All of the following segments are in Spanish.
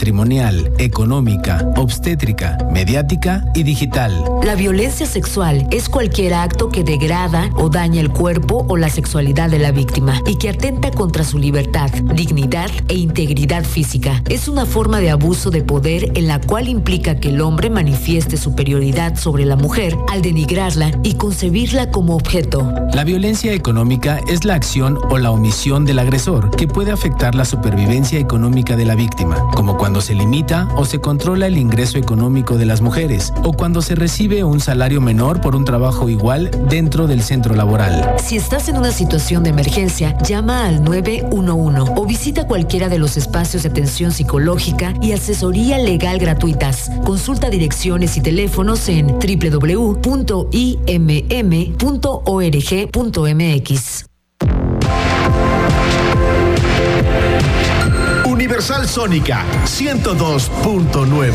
patrimonial, económica, obstétrica, mediática y digital. La violencia sexual es cualquier acto que degrada o daña el cuerpo o la sexualidad de la víctima y que atenta contra su libertad, dignidad e integridad física. Es una forma de abuso de poder en la cual implica que el hombre manifieste superioridad sobre la mujer al denigrarla y concebirla como objeto. La violencia económica es la acción o la omisión del agresor que puede afectar la supervivencia económica de la víctima, como cuando se limita o se controla el ingreso económico de las mujeres o cuando se recibe un salario menor por un trabajo igual dentro del centro laboral. Si estás en una situación de emergencia, llama al 911 o visita cualquiera de los espacios de atención psicológica y asesoría legal gratuitas. Consulta direcciones y teléfonos en www.imm.org.mx. Universal Sónica 102.9.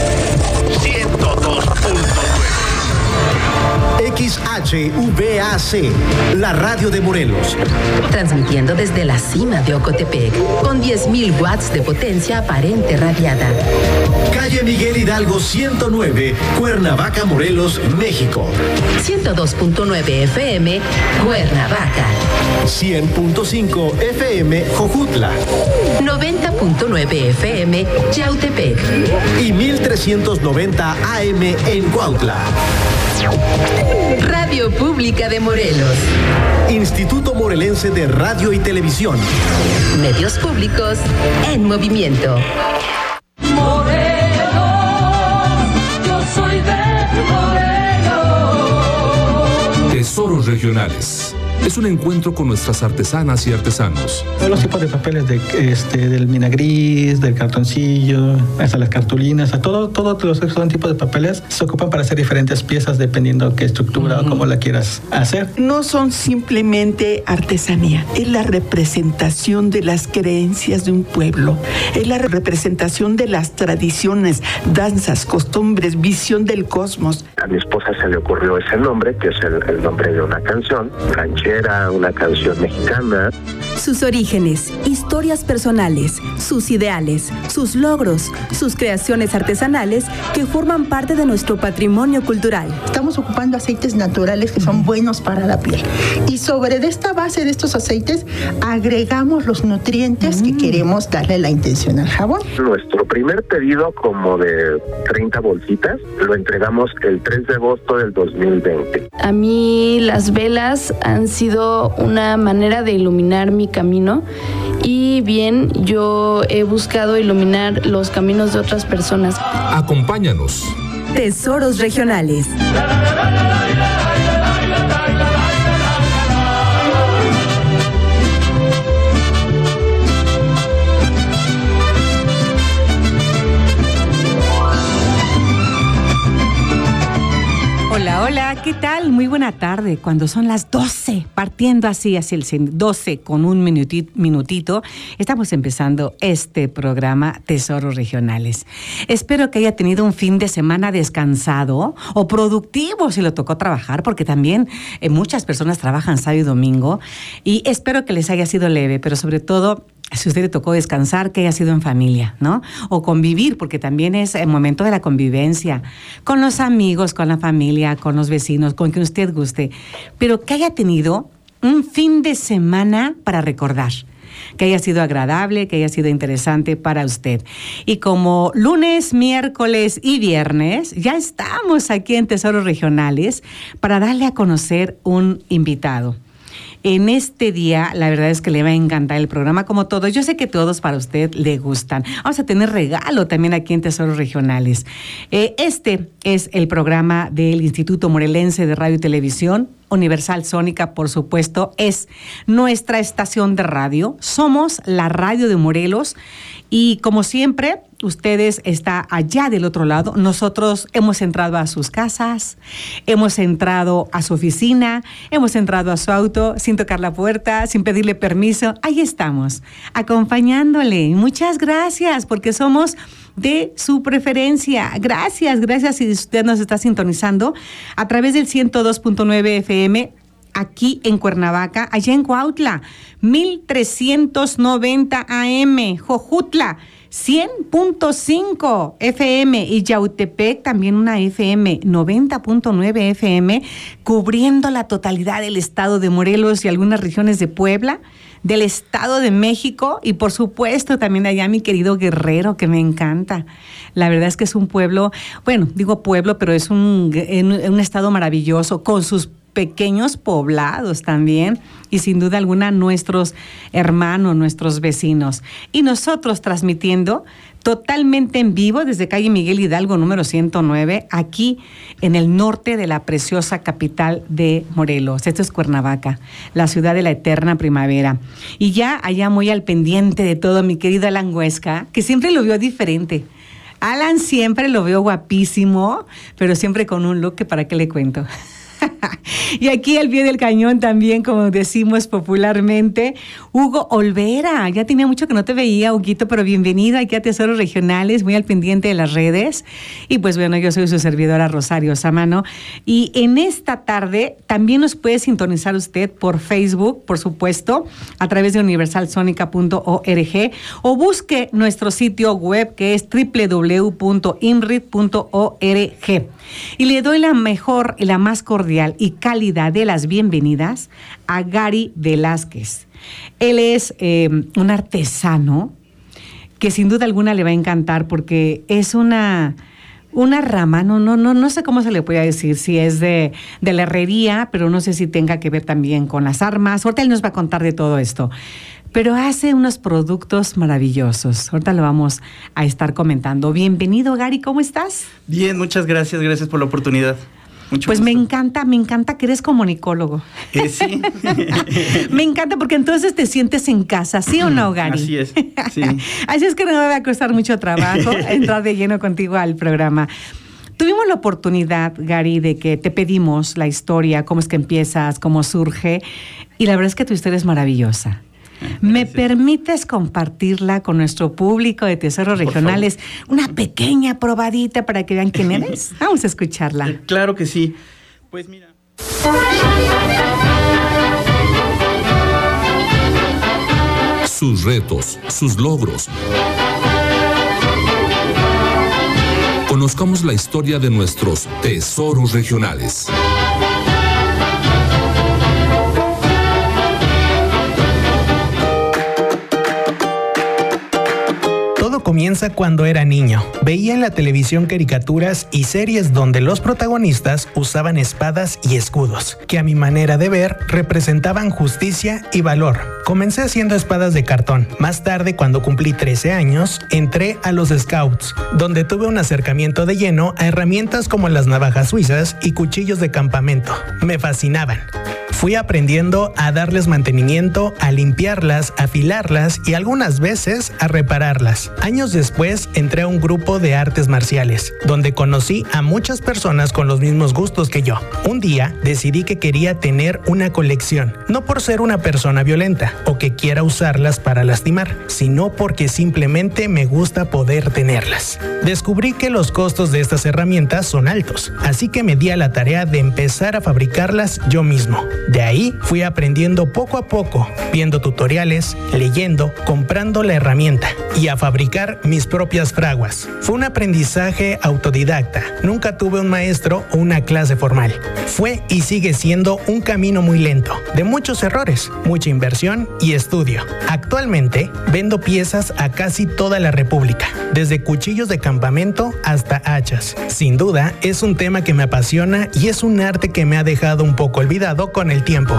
XHVAC, la radio de Morelos. Transmitiendo desde la cima de Ocotepec, con 10.000 watts de potencia aparente radiada. Calle Miguel Hidalgo 109, Cuernavaca, Morelos, México. 102.9 FM, Cuernavaca. 100.5 FM, Jojutla. 90.9 FM, Yautepec. Y 1390 AM en Cuautla. Radio Pública de Morelos. Instituto Morelense de Radio y Televisión. Medios públicos en movimiento. Morelos, yo soy de Morelos. Tesoros regionales. Es un encuentro con nuestras artesanas y artesanos. Todos los tipos de papeles del minagris, del cartoncillo, hasta las cartulinas, todos los tipos de papeles se ocupan para hacer diferentes piezas dependiendo qué estructura o cómo la quieras hacer. No son simplemente artesanía, es la representación de las creencias de un pueblo, es la representación de las tradiciones, danzas, costumbres, visión del cosmos. A mi esposa se le ocurrió ese nombre, que es el nombre de una canción, ranchera, una canción mexicana. Sus orígenes, historias personales, sus ideales, sus logros, sus creaciones artesanales que forman parte de nuestro patrimonio cultural. Estamos ocupando aceites naturales que son buenos para la piel. Y sobre esta base de estos aceites agregamos los nutrientes que queremos darle la intención al jabón. Nuestro primer pedido, como de 30 bolsitas, lo entregamos el 3 de agosto del 2020. A mí las velas han sido una manera de iluminar mi camino y bien, yo he buscado iluminar los caminos de otras personas. Acompáñanos. Tesoros regionales. Hola, ¿qué tal? Muy buena tarde. Cuando son las 12, partiendo así hacia el 12 con un minutito, estamos empezando este programa Tesoros Regionales. Espero que haya tenido un fin de semana descansado o productivo si lo tocó trabajar, porque también muchas personas trabajan sábado y domingo, y espero que les haya sido leve, pero sobre todo, si a usted le tocó descansar, que haya sido en familia, ¿no? O convivir, porque también es el momento de la convivencia, con los amigos, con la familia, con los vecinos, con quien usted guste, pero que haya tenido un fin de semana para recordar, que haya sido agradable, que haya sido interesante para usted. Y como lunes, miércoles y viernes, ya estamos aquí en Tesoros Regionales para darle a conocer un invitado. En este día, la verdad es que le va a encantar el programa como todos. Yo sé que todos para usted le gustan. Vamos a tener regalo también aquí en Tesoros Regionales. Este es el programa del Instituto Morelense de Radio y Televisión. Universal Sónica, por supuesto, es nuestra estación de radio. Somos la radio de Morelos y, como siempre, ustedes están allá del otro lado. Nosotros hemos entrado a sus casas, hemos entrado a su oficina, hemos entrado a su auto sin tocar la puerta, sin pedirle permiso. Ahí estamos, acompañándole. Muchas gracias, porque somos de su preferencia. Gracias si usted nos está sintonizando a través del 102.9 FM aquí en Cuernavaca, allá en Cuautla, 1390 AM, Jojutla, 100.5 FM y Yautepec también una FM 90.9 FM, cubriendo la totalidad del estado de Morelos y algunas regiones de Puebla, del Estado de México y por supuesto también allá mi querido Guerrero, que me encanta. La verdad es que es un pueblo, bueno, digo pueblo, pero es un estado maravilloso con sus pequeños poblados también y sin duda alguna nuestros hermanos, nuestros vecinos. Y nosotros transmitiendo totalmente en vivo desde calle Miguel Hidalgo número 109, aquí en el norte de la preciosa capital de Morelos. Esto es Cuernavaca, la ciudad de la eterna primavera. Y ya allá muy al pendiente de todo mi querido Alan Huesca, que siempre lo vio diferente. Alan siempre lo veo guapísimo, pero siempre con un look que para qué le cuento. Y aquí al pie del cañón también, como decimos popularmente, Hugo Olvera. Ya tenía mucho que no te veía, Huguito, pero bienvenido aquí a Tesoros Regionales, muy al pendiente de las redes. Y pues bueno, yo soy su servidora Rosario Samano. Y en esta tarde también nos puede sintonizar usted por Facebook, por supuesto, a través de universalsonica.org o busque nuestro sitio web que es www.imrit.org. Y le doy la mejor y la más cordial y cálida de las bienvenidas a Gary Velázquez. Él es un artesano que sin duda alguna le va a encantar porque es una rama, no sé cómo se le puede decir, si es de la herrería, pero no sé si tenga que ver también con las armas. Ahorita él nos va a contar de todo esto. Pero hace unos productos maravillosos. Ahorita lo vamos a estar comentando. Bienvenido, Gary, ¿cómo estás? Bien, muchas gracias por la oportunidad. Mucho pues gusto. me encanta que eres comunicólogo. Sí. Me encanta porque entonces te sientes en casa, ¿sí o no, Gary? Así es, sí. Así es que no me va a costar mucho trabajo entrar de lleno contigo al programa. Tuvimos la oportunidad, Gary, de que te pedimos la historia, cómo es que empiezas, cómo surge, y la verdad es que tu historia es maravillosa. ¿Me permites compartirla con nuestro público de Tesoros Regionales? Una pequeña probadita para que vean quién eres. Vamos a escucharla. Claro que sí. Pues mira. Sus retos, sus logros. Conozcamos la historia de nuestros Tesoros Regionales. Comienza cuando era niño. Veía en la televisión caricaturas y series donde los protagonistas usaban espadas y escudos, que a mi manera de ver representaban justicia y valor. Comencé haciendo espadas de cartón. Más tarde, cuando cumplí 13 años, entré a los Scouts, donde tuve un acercamiento de lleno a herramientas como las navajas suizas y cuchillos de campamento. Me fascinaban. Fui aprendiendo a darles mantenimiento, a limpiarlas, a afilarlas y algunas veces a repararlas. Años después entré a un grupo de artes marciales, donde conocí a muchas personas con los mismos gustos que yo. Un día decidí que quería tener una colección, no por ser una persona violenta o que quiera usarlas para lastimar, sino porque simplemente me gusta poder tenerlas. Descubrí que los costos de estas herramientas son altos, así que me di a la tarea de empezar a fabricarlas yo mismo. De ahí fui aprendiendo poco a poco, viendo tutoriales, leyendo, comprando la herramienta y a fabricar mis propias fraguas. Fue un aprendizaje autodidacta. Nunca tuve un maestro o una clase formal. Fue y sigue siendo un camino muy lento, de muchos errores, mucha inversión y estudio. Actualmente vendo piezas a casi toda la República, desde cuchillos de campamento hasta hachas. Sin duda, es un tema que me apasiona y es un arte que me ha dejado un poco olvidado con el tiempo.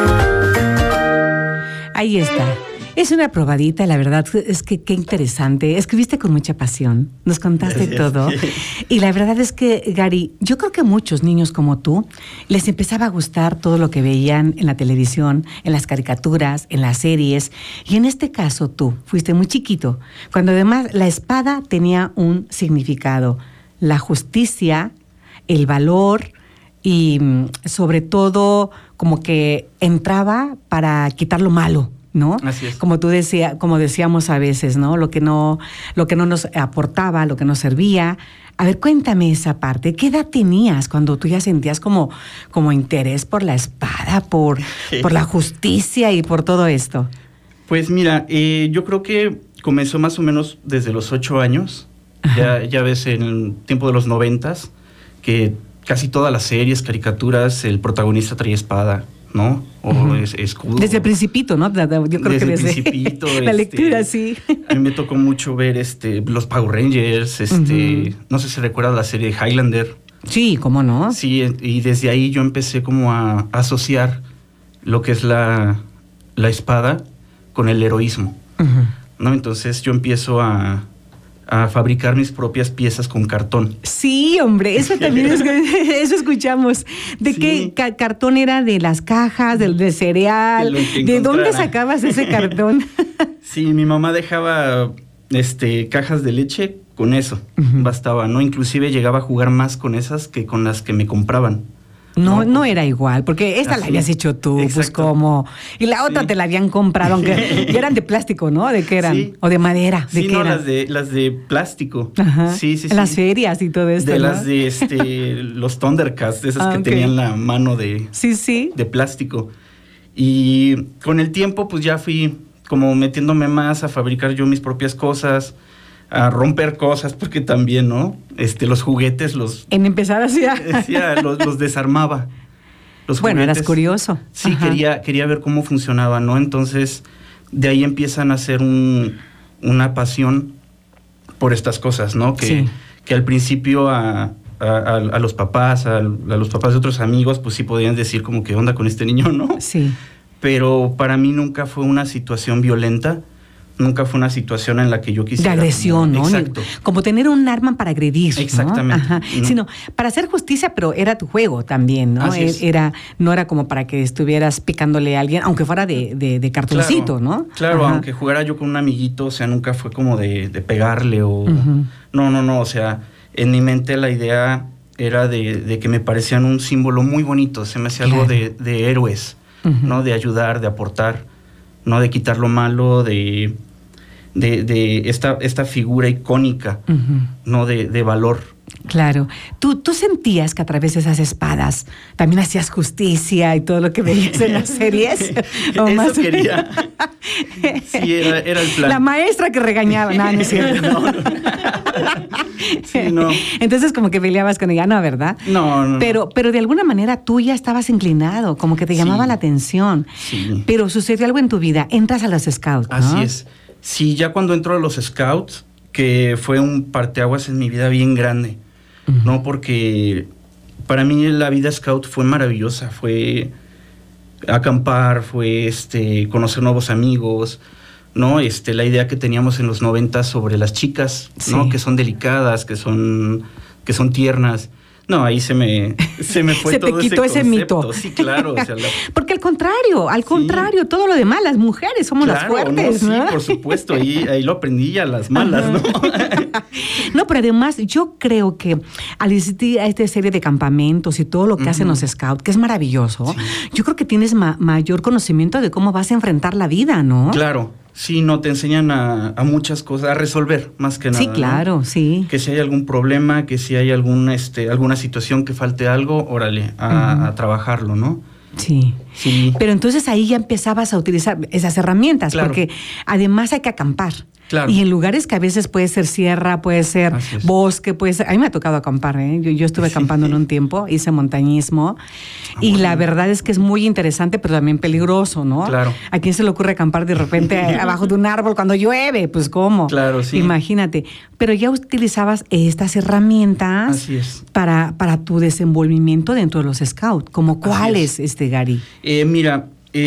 Ahí está. Es una probadita, la verdad es que qué interesante. Escribiste con mucha pasión, nos contaste todo. Y la verdad es que, Gary, yo creo que muchos niños como tú les empezaba a gustar todo lo que veían en la televisión, en las caricaturas, en las series. Y en este caso tú fuiste muy chiquito, cuando además la espada tenía un significado. La justicia, el valor y sobre todo como que entraba para quitar lo malo, ¿no? Así es. Como decíamos a veces, ¿no? Lo que no nos aportaba, lo que nos servía. A ver, cuéntame esa parte. ¿Qué edad tenías cuando tú ya sentías como interés por la espada, por la justicia y por todo esto? Pues mira, yo creo que comenzó más o menos desde los 8 años. Ya ves en el tiempo de los 90s que casi todas las series, caricaturas, el protagonista traía espada, ¿no? O escudo. Desde el Principito, ¿no? Yo creo desde que el Principito. la lectura, sí. A mí me tocó mucho ver los Power Rangers, no sé si recuerdas la serie Highlander. Sí, ¿cómo no? Sí, y desde ahí yo empecé como a asociar lo que es la espada con el heroísmo, ¿no? Entonces yo empiezo a fabricar mis propias piezas con cartón. Sí, hombre, eso también eso escuchamos. ¿De qué cartón era? ¿De las cajas, del cereal? ¿De dónde sacabas ese cartón? Sí, mi mamá dejaba cajas de leche, con eso bastaba, ¿no? Inclusive llegaba a jugar más con esas que con las que me compraban. No era igual, porque esta la habías hecho tú, pues como... Y la otra te la habían comprado, aunque ya eran de plástico, ¿no? ¿De qué eran? Sí. ¿O de madera? ¿De qué eran? Las de plástico. Ajá. Sí. En las ferias y todo esto, de ¿no? Las de los Thundercats, de esas que tenían la mano de plástico. Y con el tiempo, pues ya fui como metiéndome más a fabricar yo mis propias cosas, a romper cosas, porque también, ¿no? Los juguetes En empezar así los desarmaba. Bueno, eras curioso. Sí, quería ver cómo funcionaba, ¿no? Entonces, de ahí empiezan a hacer una pasión por estas cosas, ¿no? Que al principio a los papás, a los papás de otros amigos, pues sí podían decir como, ¿qué onda con este niño, no? Sí. Pero para mí nunca fue una situación violenta. Nunca fue una situación en la que yo quisiera... De agresión, ¿no? Exacto. Como tener un arma para agredir, ¿no? Exactamente. Ajá. Sino para hacer justicia, pero era tu juego también, ¿no? Así es. No era como para que estuvieras picándole a alguien, aunque fuera de cartoncito, ¿no? Claro, aunque jugara yo con un amiguito, o sea, nunca fue como de pegarle o... No, o sea, en mi mente la idea era de que me parecían un símbolo muy bonito, se me hacía algo de héroes, ¿no? De ayudar, de aportar, ¿no? De quitar lo malo, de esta figura icónica, ¿no? De valor. Claro. ¿Tú sentías que a través de esas espadas también hacías justicia y todo lo que veías en las series? Eso quería. Sí, era el plan. La maestra que regañaba. No es cierto. Sí, no. Entonces como que peleabas con ella, ¿no? ¿Verdad? No. Pero de alguna manera tú ya estabas inclinado, como que te llamaba la atención. Sí. Pero sucedió algo en tu vida. Entras a los Scouts, ¿no? Así es. Sí, ya cuando entro a los Scouts, que fue un parteaguas en mi vida bien grande, ¿no? Porque para mí la vida Scout fue maravillosa, fue acampar, fue conocer nuevos amigos, ¿no? La idea que teníamos en los 90 sobre las chicas, ¿no? Que son delicadas, que son tiernas. No, ahí se me fue todo ese concepto. Se te quitó ese mito. Sí, claro. O sea, porque al contrario, todo lo demás, las mujeres somos las fuertes, ¿no? Sí, por supuesto, ahí lo aprendí a las malas, ¿no? No, pero además yo creo que al asistir a esta serie de campamentos y todo lo que hacen los Scouts, que es maravilloso, yo creo que tienes mayor conocimiento de cómo vas a enfrentar la vida, ¿no? Claro. Sí, no, te enseñan a muchas cosas, a resolver más que nada. Sí, claro, ¿no? Sí. Que si hay algún problema, que si hay alguna situación que falte algo, órale, a trabajarlo, ¿no? Sí. Pero entonces ahí ya empezabas a utilizar esas herramientas, porque además hay que acampar. Claro. Y en lugares que a veces puede ser sierra, puede ser bosque, puede ser... A mí me ha tocado acampar, ¿eh? Yo estuve acampando en un tiempo, hice montañismo, y la verdad es que es muy interesante, pero también peligroso, ¿no? Claro. ¿A quién se le ocurre acampar de repente abajo de un árbol cuando llueve? Pues, ¿cómo? Claro, sí. Imagínate. Pero ya utilizabas estas herramientas para tu desenvolvimiento dentro de los Scouts. ¿Como cuáles, Gary? Mira,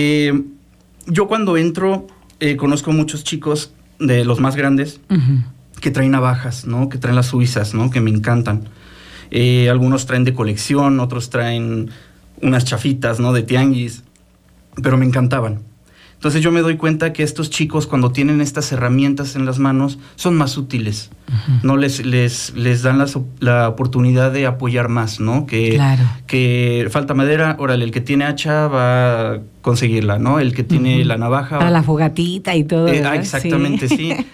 yo cuando entro conozco muchos chicos de los más grandes que traen navajas, ¿no? Que traen las suizas, ¿no? Que me encantan. Algunos traen de colección, otros traen unas chafitas, ¿no? De tianguis, pero me encantaban. Entonces yo me doy cuenta que estos chicos, cuando tienen estas herramientas en las manos, son más útiles, ¿no? Les dan la oportunidad de apoyar más, ¿no? Que falta madera, órale, el que tiene hacha va a conseguirla, ¿no? El que tiene la navaja... Para la fogatita y todo. Exactamente,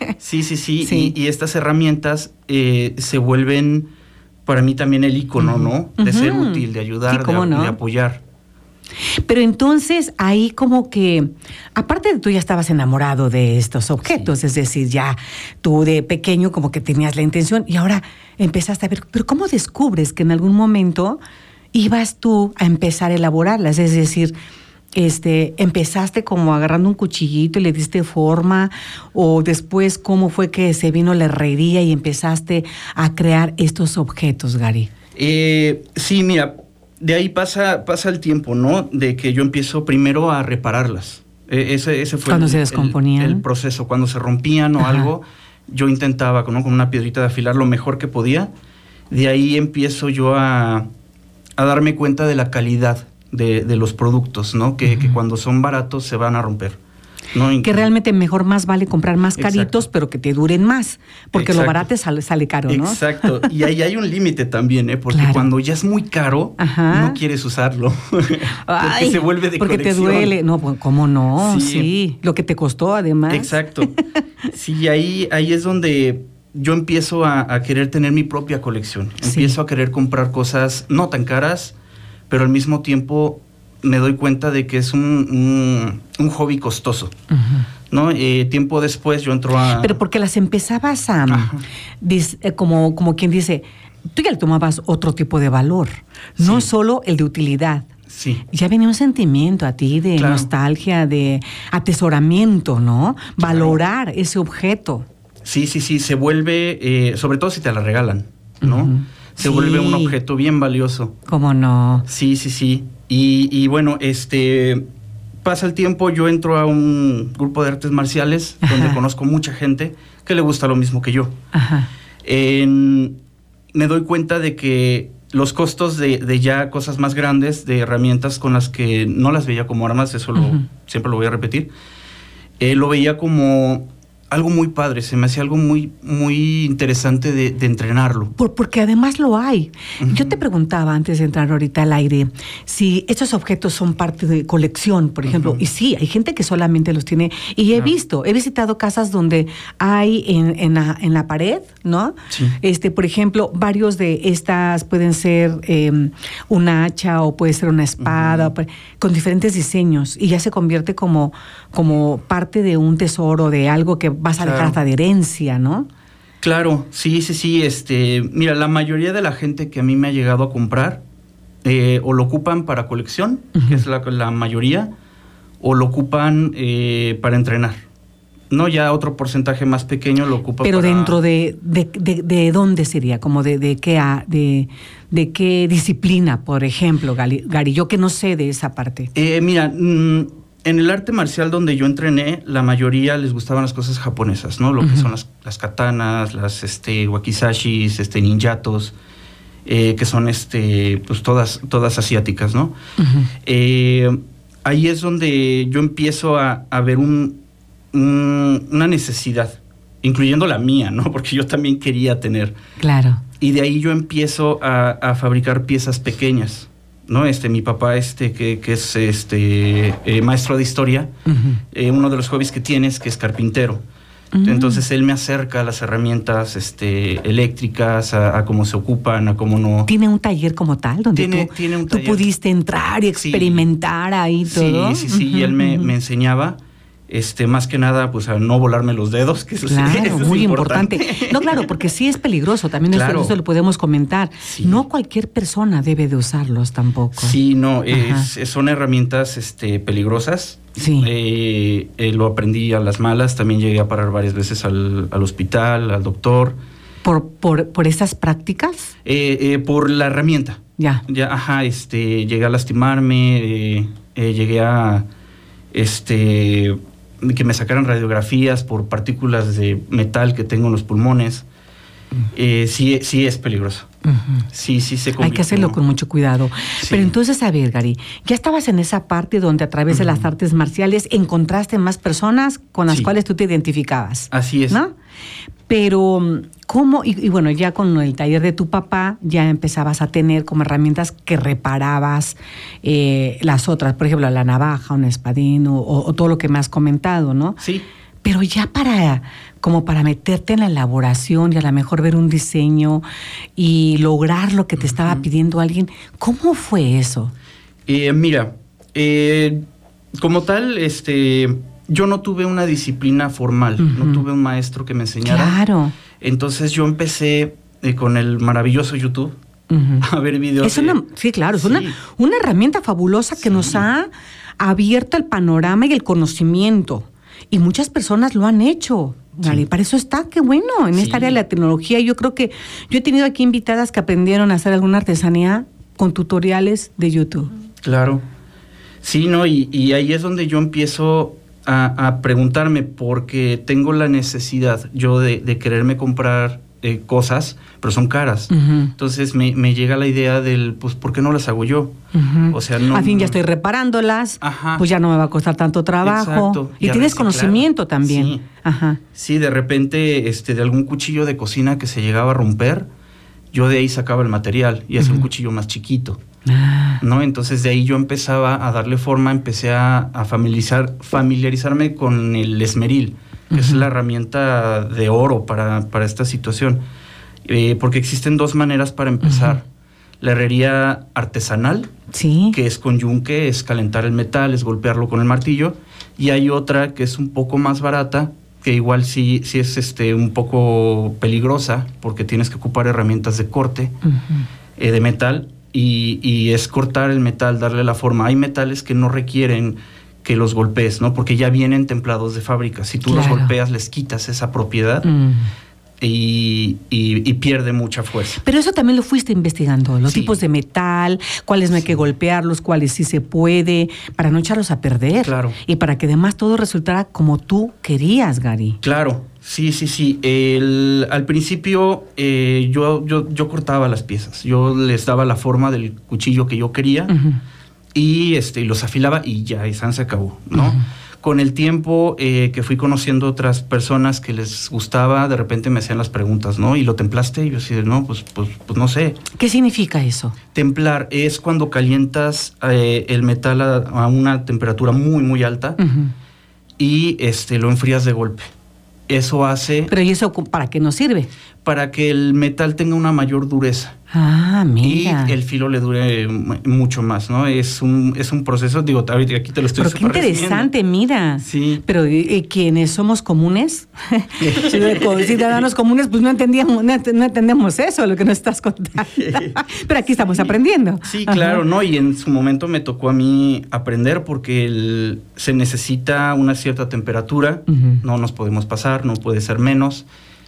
sí. Y estas herramientas se vuelven, para mí también el ícono, ¿no? De ser útil, de ayudar, de apoyar. Pero entonces ahí como que, aparte de tú ya estabas enamorado de estos objetos, es decir, ya tú de pequeño como que tenías la intención y ahora empezaste a ver, pero ¿cómo descubres que en algún momento ibas tú a empezar a elaborarlas? Es decir, empezaste como agarrando un cuchillito y le diste forma, o después cómo fue que se vino la herrería y empezaste a crear estos objetos, Gary. Sí, mira, de ahí pasa el tiempo, ¿no? De que yo empiezo primero a repararlas. Ese fue cuando se descomponían. El proceso. Cuando se rompían o algo, yo intentaba, ¿no?, con una piedrita de afilar lo mejor que podía. De ahí empiezo yo a darme cuenta de la calidad de los productos, ¿no? Que cuando son baratos se van a romper, ¿no? Que realmente mejor más vale comprar más caritos, pero que te duren más, porque lo barato sale caro, ¿no? Exacto, y ahí hay un límite también, porque cuando ya es muy caro, no quieres usarlo, porque se vuelve de porque colección. Te duele, no, ¿cómo no? Sí, lo que te costó además. Exacto, sí, ahí es donde yo empiezo a querer tener mi propia colección, empiezo a querer comprar cosas no tan caras, pero al mismo tiempo me doy cuenta de que es un hobby costoso, ¿no? Tiempo después yo entro a... Pero porque las empezabas como quien dice, tú ya le tomabas otro tipo de valor, no solo el de utilidad. Sí. Ya venía un sentimiento a ti de nostalgia, de atesoramiento, ¿no? Valorar ese objeto. Sí, se vuelve, sobre todo si te la regalan, ¿no? Se vuelve un objeto bien valioso. ¿Cómo no? Sí. Y bueno, pasa el tiempo, yo entro a un grupo de artes marciales donde conozco mucha gente que le gusta lo mismo que yo. Me doy cuenta de que los costos de ya cosas más grandes, de herramientas con las que no las veía como armas, eso siempre lo voy a repetir, lo veía como algo muy padre, se me hacía algo muy, muy interesante de entrenarlo. Porque además lo hay. Yo te preguntaba antes de entrar ahorita al aire si estos objetos son parte de colección, por ejemplo. Y sí, hay gente que solamente los tiene. Y he visitado casas donde hay en la pared, ¿no? Sí. Por ejemplo, varios de estas pueden ser una hacha o puede ser una espada, con diferentes diseños. Y ya se convierte como parte de un tesoro, de algo que vas a dejar hasta de herencia, ¿no? Claro, sí. Mira, la mayoría de la gente que a mí me ha llegado a comprar o lo ocupan para colección, que es la mayoría, o lo ocupan para entrenar. No, ya otro porcentaje más pequeño lo ocupa. Pero dentro de dónde sería, como de qué disciplina, por ejemplo, Gary, yo que no sé de esa parte. Mira, en el arte marcial donde yo entrené, la mayoría les gustaban las cosas japonesas, ¿no? Lo que son las katanas, las wakisashis, ninjatos, que son pues todas asiáticas, ¿no? Ahí es donde yo empiezo a ver una necesidad, incluyendo la mía, ¿no? Porque yo también quería tener. Claro. Y de ahí yo empiezo a fabricar piezas pequeñas, ¿no? Mi papá, que es maestro de historia, uno de los hobbies que tiene es que es carpintero. Entonces él me acerca a las herramientas eléctricas, a cómo se ocupan, a cómo no. ¿Tiene un taller como tal? Donde tiene un taller. Tú pudiste entrar y experimentar ahí todo. Sí, y él me enseñaba. Más que nada, pues a no volarme los dedos, que eso claro, es muy importante. No, claro, porque sí es peligroso, también eso lo podemos comentar. Sí. No cualquier persona debe de usarlos tampoco. Sí, no, son herramientas peligrosas. Sí. Lo aprendí a las malas, también llegué a parar varias veces al hospital, al doctor. ¿Por esas prácticas? Por la herramienta. Ya, llegué a lastimarme, llegué a que me sacaran radiografías por partículas de metal que tengo en los pulmones. Sí es peligroso. Sí se convierte. Hay que hacerlo con mucho cuidado. Sí. Pero entonces, a ver, Gary, ya estabas en esa parte donde a través de las artes marciales encontraste más personas con las cuales tú te identificabas. Así es. ¿No? Pero, ¿cómo? Y bueno, ya con el taller de tu papá ya empezabas a tener como herramientas que reparabas las otras, por ejemplo, la navaja, un espadín o todo lo que me has comentado, ¿no? Sí. Pero ya para meterte en la elaboración y a lo mejor ver un diseño y lograr lo que te estaba pidiendo alguien, ¿cómo fue eso? Mira, Como tal, yo no tuve una disciplina formal, no tuve un maestro que me enseñara. Claro. Entonces yo empecé con el maravilloso YouTube a ver videos. Sí, claro, es una herramienta fabulosa que nos ha abierto el panorama y el conocimiento. Y muchas personas lo han hecho. Y para eso está, qué bueno, en esta área de la tecnología. Yo creo que yo he tenido aquí invitadas que aprendieron a hacer alguna artesanía con tutoriales de YouTube. Claro. Sí, ¿no? Y ahí es donde yo empiezo a preguntarme, porque tengo la necesidad yo de quererme comprar cosas, pero son caras. Entonces me llega la idea del, pues, ¿por qué no las hago yo? O sea, no... Al fin ya estoy reparándolas, pues ya no me va a costar tanto trabajo. Exacto. Y tienes conocimiento también. Sí. Ajá. Sí, de repente, de algún cuchillo de cocina que se llegaba a romper, yo de ahí sacaba el material y hacía un cuchillo más chiquito. ¿No? Entonces de ahí yo empezaba a darle forma, empecé a familiarizarme con el esmeril, que es la herramienta de oro para esta situación. Porque existen dos maneras para empezar. La herrería artesanal, que es con yunque, es calentar el metal, es golpearlo con el martillo. Y hay otra que es un poco más barata, que igual sí es un poco peligrosa, porque tienes que ocupar herramientas de corte de metal. Y es cortar el metal, darle la forma. Hay metales que no requieren que los golpees, ¿no? Porque ya vienen templados de fábrica. Si tú los golpeas, les quitas esa propiedad y pierde mucha fuerza. Pero eso también lo fuiste investigando, los tipos de metal, cuáles no hay que golpearlos, cuáles sí se puede, para no echarlos a perder. Claro. Y para que además todo resultara como tú querías, Gary. Claro. Sí. Al principio yo cortaba las piezas. Yo les daba la forma del cuchillo que yo quería y los afilaba y ya, y se acabó, ¿no? Con el tiempo que fui conociendo otras personas que les gustaba, de repente me hacían las preguntas, ¿no? ¿Y lo templaste? Y yo así de, no, pues no sé. ¿Qué significa eso? Templar es cuando calientas el metal a una temperatura muy, muy alta y lo enfrías de golpe. Eso hace... ¿Pero y eso para qué nos sirve? Para que el metal tenga una mayor dureza. Ah, mira. Y el filo le dure mucho más, ¿no? Es un proceso, digo, ahorita aquí te lo estoy Pero qué interesante, mira. Sí. Pero quienes somos comunes, ciudadanos comunes, pues no entendemos eso, lo que nos estás contando. Pero aquí estamos aprendiendo. Sí, claro, ¿no? Y en su momento me tocó a mí aprender porque se necesita una cierta temperatura, no nos podemos pasar, no puede ser menos.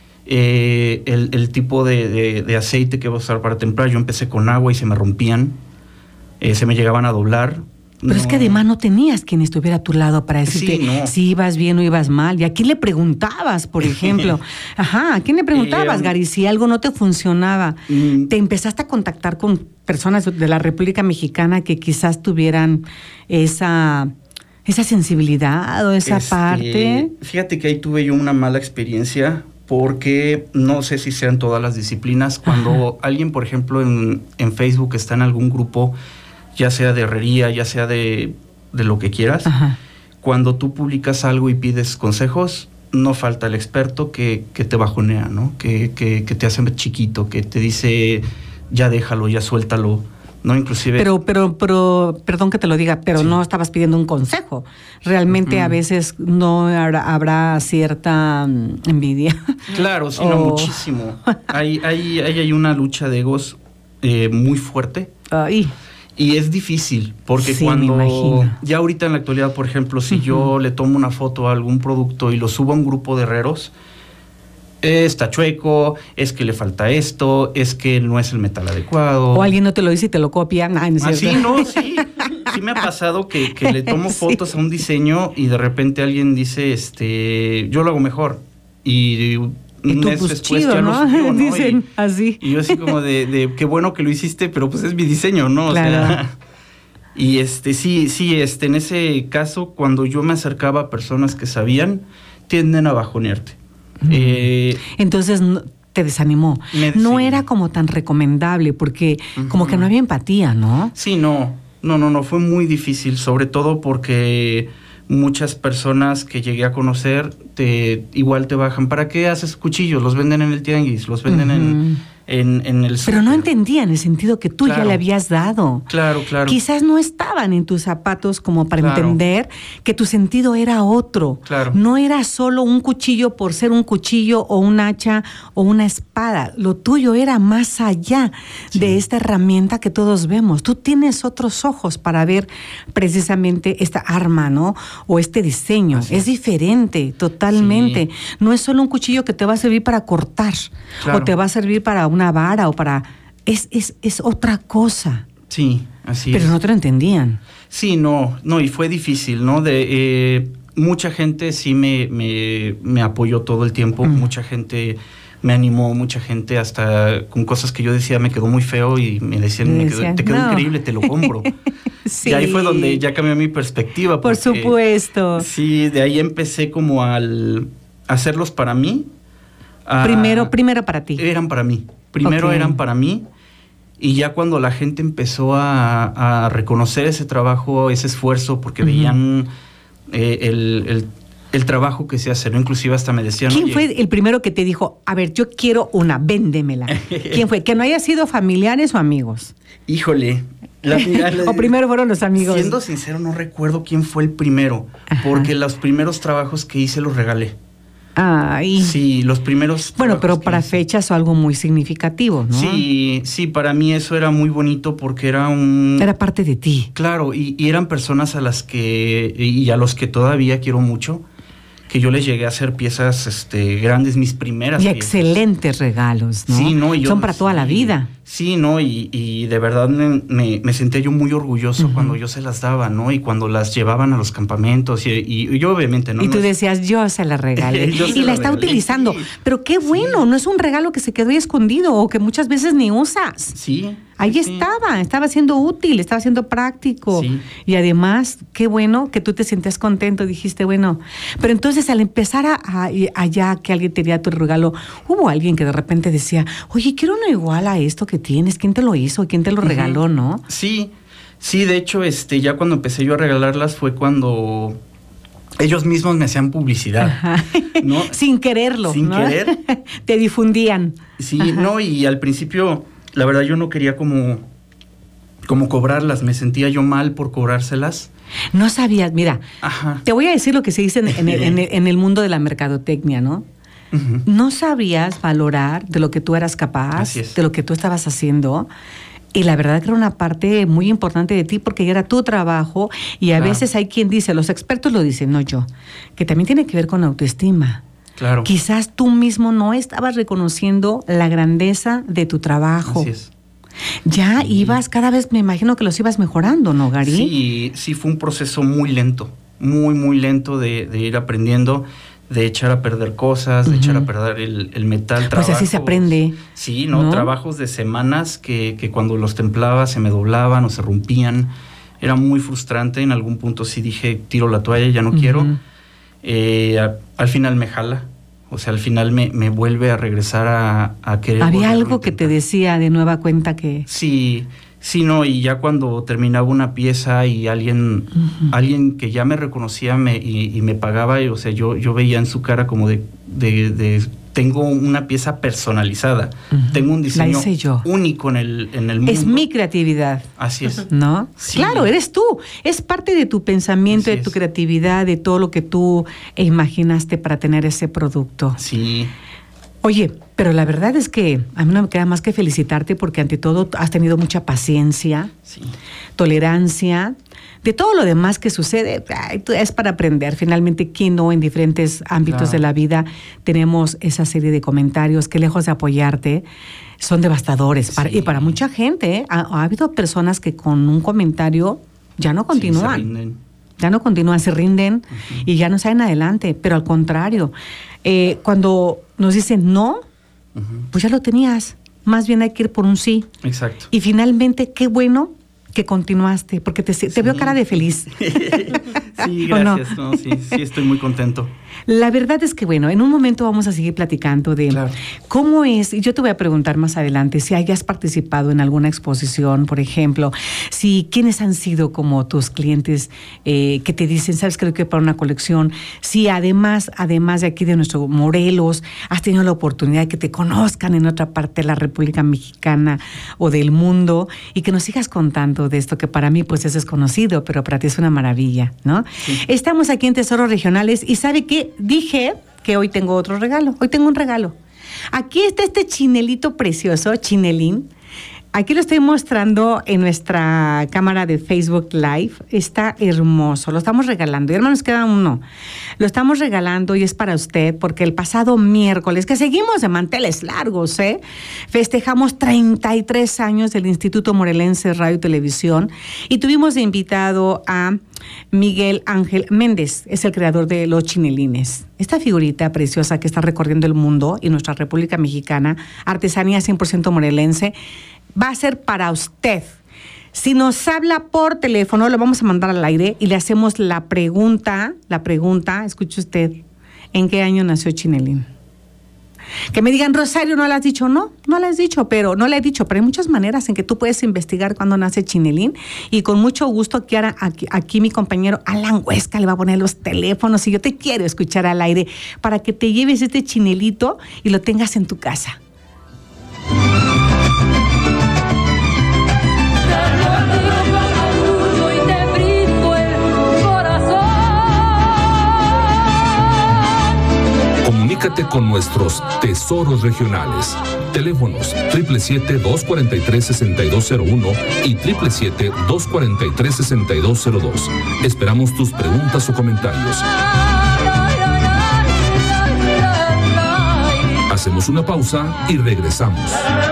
El tipo de aceite que voy a usar para templar, yo empecé con agua y se me rompían, se me llegaban a doblar. Pero es que además no tenías quien estuviera a tu lado para decirte si ibas bien o ibas mal. ¿Y a quién le preguntabas, por ejemplo? ¿A quién le preguntabas, Gary, si algo no te funcionaba? ¿Te empezaste a contactar con personas de la República Mexicana que quizás tuvieran esa sensibilidad o esa parte? Fíjate que ahí tuve yo una mala experiencia, porque no sé si sean todas las disciplinas. Cuando alguien, por ejemplo, en Facebook está en algún grupo, ya sea de herrería, ya sea de lo que quieras, cuando tú publicas algo y pides consejos, no falta el experto que te bajonea, ¿no? Que te hace chiquito, que te dice, ya déjalo, ya suéltalo, ¿no? Inclusive... Pero, perdón que te lo diga, pero no estabas pidiendo un consejo. Realmente a veces no habrá cierta envidia. Claro, sino muchísimo. Hay una lucha de egos muy fuerte. Y es difícil, porque cuando... Ya ahorita en la actualidad, por ejemplo, si yo le tomo una foto a algún producto y lo subo a un grupo de herreros, está chueco, es que le falta esto, es que no es el metal adecuado. O alguien no te lo dice y te lo copian. Sí me ha pasado que le tomo fotos a un diseño y de repente alguien dice, yo lo hago mejor. Y un mes después chido, ya lo subió, ¿no? Dicen así. Y yo así como de qué bueno que lo hiciste, pero pues es mi diseño, ¿no? Claro. O sea, y en ese caso, cuando yo me acercaba a personas que sabían, tienden a bajonearte. Entonces te desanimó. No era como tan recomendable porque como que no había empatía, ¿no? Sí, no, fue muy difícil, sobre todo porque muchas personas que llegué a conocer igual te bajan. ¿Para qué haces cuchillos? Los venden en el tianguis, los venden en el... Pero no entendían el sentido que tú ya Claro. le habías dado. Claro, claro. Quizás no estaban en tus zapatos como para Claro. entender que tu sentido era otro. Claro. No era solo un cuchillo por ser un cuchillo o un hacha o una espada. Lo tuyo era más allá de esta herramienta que todos vemos. Tú tienes otros ojos para ver precisamente esta arma, ¿no? O este diseño. Es diferente, totalmente. No es solo un cuchillo que te va a servir para cortar Claro. o te va a servir para una vara o para... Es otra cosa. Sí, así Pero es. no te lo entendían. Sí, no, y fue difícil, ¿no? Mucha gente sí me apoyó todo el tiempo, mucha gente me animó, mucha gente hasta con cosas que yo decía me quedó muy feo y me decían, te quedó no. increíble, te lo compro. Sí. Y ahí fue donde ya cambió mi perspectiva. Por porque, supuesto. Sí, de ahí empecé como al hacerlos para mí. Primero para ti. Eran para mí. Primero Ok. eran para mí. Y ya cuando la gente empezó a reconocer ese trabajo, ese esfuerzo, porque veían el trabajo que se hace, ¿no? Inclusive hasta me decían... ¿Quién "Oye, fue el primero que te dijo, a ver, yo quiero una, véndemela? ¿Quién fue? Que no haya sido familiares o amigos. Híjole. O primero fueron los amigos. Siendo sincero, no recuerdo quién fue el primero, porque los primeros trabajos que hice los regalé. Ay. Sí, los primeros... Bueno, pero para fechas o algo muy significativo, ¿no? Sí, para mí eso era muy bonito porque era un... Era parte de ti. Claro, y eran personas a las que, y a los que todavía quiero mucho, que yo les llegué a hacer piezas grandes, mis primeras Y piezas. excelentes regalos, ¿no? Sí, no, y yo- Son para toda la vida. Sí, ¿no? Y de verdad me sentía yo muy orgulloso cuando yo se las daba, ¿no? Y cuando las llevaban a los campamentos y yo obviamente, ¿no? Y tú No es- decías, yo se la regalé. Yo se Y la la está regalé, utilizando. Pero qué bueno, no es un regalo que se quedó ahí escondido o que muchas veces ni usas. Sí. Ahí estaba siendo útil, estaba siendo práctico. Y además, qué bueno que tú te sentías contento, dijiste, bueno. Pero entonces al empezar allá que alguien te diera tu regalo, hubo alguien que de repente decía, oye, quiero uno igual a esto que tienes, ¿quién te lo hizo? ¿Quién te lo regaló, no? Sí, de hecho, ya cuando empecé yo a regalarlas fue cuando ellos mismos me hacían publicidad. Ajá. ¿no? Sin quererlo, Sin ¿no? querer. Te difundían. Sí, no, y al principio, la verdad, yo no quería como cobrarlas, me sentía yo mal por cobrárselas. No sabías, mira, Ajá. te voy a decir lo que se dice en el mundo de la mercadotecnia, ¿no? No sabías valorar de lo que tú eras capaz, Así es. de lo que tú estabas haciendo. Y la verdad que era una parte muy importante de ti porque era tu trabajo y a Claro. veces hay quien dice, los expertos lo dicen, no yo, que también tiene que ver con autoestima. Claro. Quizás tú mismo no estabas reconociendo la grandeza de tu trabajo. Así es. Ya ibas, cada vez me imagino que los ibas mejorando, ¿no, Gary? Sí, fue un proceso muy lento, muy lento de ir aprendiendo, de echar a perder cosas, de echar a perder el metal. Pues así se aprende. Sí, ¿no? ¿no? Trabajos de semanas que cuando los templaba se me doblaban o se rompían. Era muy frustrante. En algún punto sí dije, tiro la toalla, ya no quiero. Al final me jala. O sea, al final me vuelve a regresar a querer. Había volverlo a algo que te decía de nueva cuenta que... Sí, no, y ya cuando terminaba una pieza y alguien que ya me reconocía y me pagaba, o sea, yo veía en su cara como de tengo una pieza personalizada, tengo un diseño hice yo. único en el mundo. Es mi creatividad. Así es. ¿No? Sí. Claro, eres tú. Es parte de tu pensamiento, Así de tu es. creatividad, de todo lo que tú imaginaste para tener ese producto. Sí. Oye, pero la verdad es que a mí no me queda más que felicitarte porque ante todo has tenido mucha paciencia, tolerancia, de todo lo demás que sucede, es para aprender. Finalmente, ¿quién no en diferentes ámbitos Claro. de la vida tenemos esa serie de comentarios que lejos de apoyarte son devastadores? Y para mucha gente, ha habido personas que con un comentario ya no continúan. Sí, se rinden. Ya no continúan, se rinden y ya no salen adelante, pero al contrario, cuando nos dicen no, pues ya lo tenías, más bien hay que ir por un sí. Exacto. Y finalmente, qué bueno que continuaste, porque te veo cara de feliz. Sí, gracias. No, sí, estoy muy contento. La verdad es que, bueno, en un momento vamos a seguir platicando de cómo es, y yo te voy a preguntar más adelante si hayas participado en alguna exposición, por ejemplo, si quiénes han sido como tus clientes que te dicen, sabes que lo quiero para una colección, si además de aquí de nuestro Morelos, has tenido la oportunidad de que te conozcan en otra parte de la República Mexicana o del mundo, y que nos sigas contando de esto que para mí pues es desconocido, pero para ti es una maravilla, ¿no? Sí. Estamos aquí en Tesoros Regionales y ¿sabe qué? Dije que hoy tengo otro regalo. Hoy tengo un regalo. Aquí está este chinelito precioso, chinelín. Aquí lo estoy mostrando en nuestra cámara de Facebook Live. Está hermoso. Lo estamos regalando. Y hermanos, queda uno. Lo estamos regalando y es para usted porque el pasado miércoles, que seguimos de manteles largos, festejamos 33 años del Instituto Morelense Radio y Televisión y tuvimos de invitado a Miguel Ángel Méndez, es el creador de los chinelines. Esta figurita preciosa que está recorriendo el mundo y nuestra República Mexicana, artesanía 100% morelense, va a ser para usted. Si nos habla por teléfono, lo vamos a mandar al aire y le hacemos la pregunta, escuche usted, ¿en qué año nació Chinelín? Que me digan, Rosario, ¿no le has dicho? No le he dicho, pero hay muchas maneras en que tú puedes investigar cuándo nace Chinelín, y con mucho gusto aquí mi compañero Alan Huesca le va a poner los teléfonos y yo te quiero escuchar al aire para que te lleves este chinelito y lo tengas en tu casa. Comunícate con nuestros tesoros regionales. Teléfonos 777-243-6201 y 777-243-6202. Esperamos tus preguntas o comentarios. Hacemos una pausa y regresamos.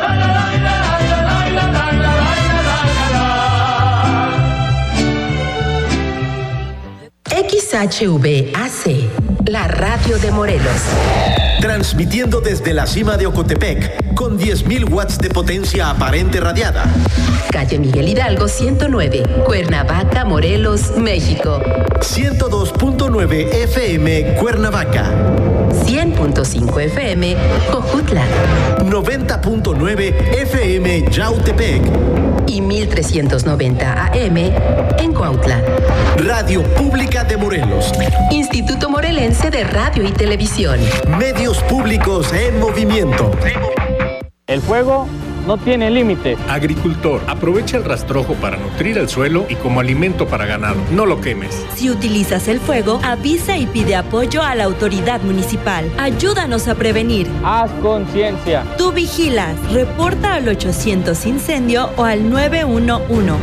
XHVAC, la radio de Morelos. Transmitiendo desde la cima de Ocotepec, con 10.000 watts de potencia aparente radiada. Calle Miguel Hidalgo 109, Cuernavaca, Morelos, México. 102.9 FM, Cuernavaca. 100.5 FM, Jojutla. 90.9 FM, Yautepec. Y 1390 AM en Cuautla. Radio Pública de Morelos. Instituto Morelense de Radio y Televisión. Medios públicos en movimiento. El fuego no tiene límite. Agricultor, aprovecha el rastrojo para nutrir el suelo y como alimento para ganado. No lo quemes. Si utilizas el fuego, avisa y pide apoyo a la autoridad municipal. Ayúdanos a prevenir. Haz conciencia. Tú vigilas. Reporta al 800 incendio o al 911.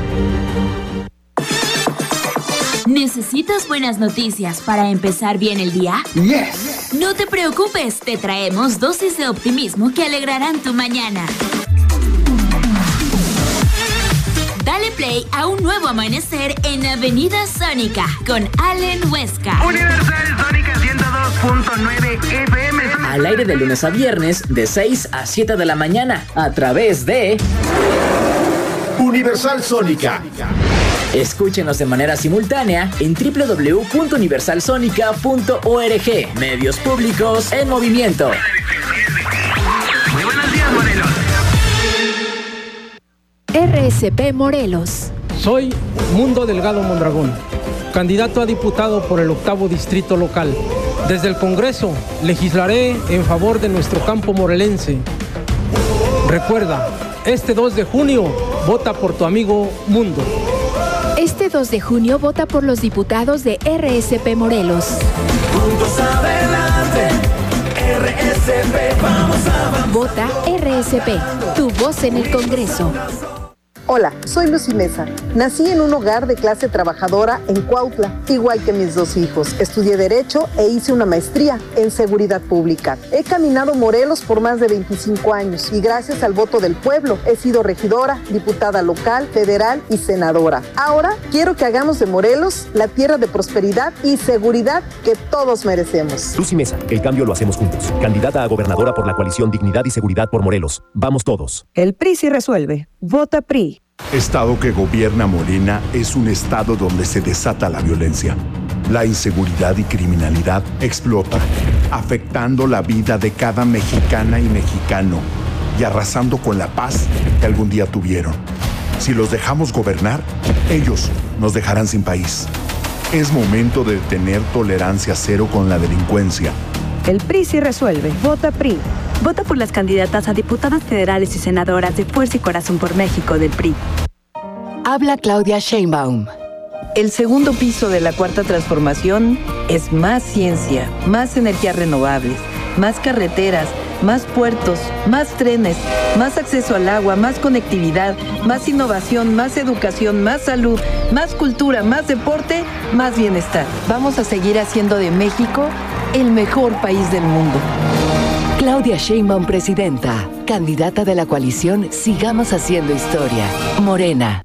¿Necesitas buenas noticias para empezar bien el día? Yes. No te preocupes, te traemos dosis de optimismo que alegrarán tu mañana. Dale play a un nuevo amanecer en Avenida Sónica con Allen Huesca. Universal Sónica 102.9 FM. Al aire de lunes a viernes de 6 a 7 de la mañana a través de Universal Sónica. Escúchenos de manera simultánea en www.universalsonica.org. Medios públicos en movimiento. Muy buenos días, Morelos. RSP Morelos. Soy Mundo Delgado Mondragón, candidato a diputado por el 8º distrito local. Desde el Congreso legislaré en favor de nuestro campo morelense. Recuerda, este 2 de junio vota por tu amigo Mundo. Este 2 de junio vota por los diputados de RSP Morelos. Juntos adelante, RSP, vamos a... Vota RSP, tu voz en el Congreso. Hola, soy Lucy Mesa. Nací en un hogar de clase trabajadora en Cuautla, igual que mis 2 hijos. Estudié Derecho e hice una maestría en Seguridad Pública. He caminado Morelos por más de 25 años y gracias al voto del pueblo he sido regidora, diputada local, federal y senadora. Ahora quiero que hagamos de Morelos la tierra de prosperidad y seguridad que todos merecemos. Lucy Mesa, el cambio lo hacemos juntos. Candidata a gobernadora por la coalición Dignidad y Seguridad por Morelos. Vamos todos. El PRI sí resuelve. Vota PRI. Estado que gobierna Morena es un estado donde se desata la violencia. La inseguridad y criminalidad explotan, afectando la vida de cada mexicana y mexicano y arrasando con la paz que algún día tuvieron. Si los dejamos gobernar, ellos nos dejarán sin país. Es momento de tener tolerancia cero con la delincuencia. El PRI sí resuelve. Vota PRI. Vota por las candidatas a diputadas federales y senadoras de Fuerza y Corazón por México del PRI. Habla Claudia Sheinbaum. El segundo piso de la Cuarta Transformación es más ciencia, más energías renovables, más carreteras, más puertos, más trenes, más acceso al agua, más conectividad, más innovación, más educación, más salud, más cultura, más deporte, más bienestar. Vamos a seguir haciendo de México el mejor país del mundo. Claudia Sheinbaum, presidenta, candidata de la coalición Sigamos Haciendo Historia, Morena.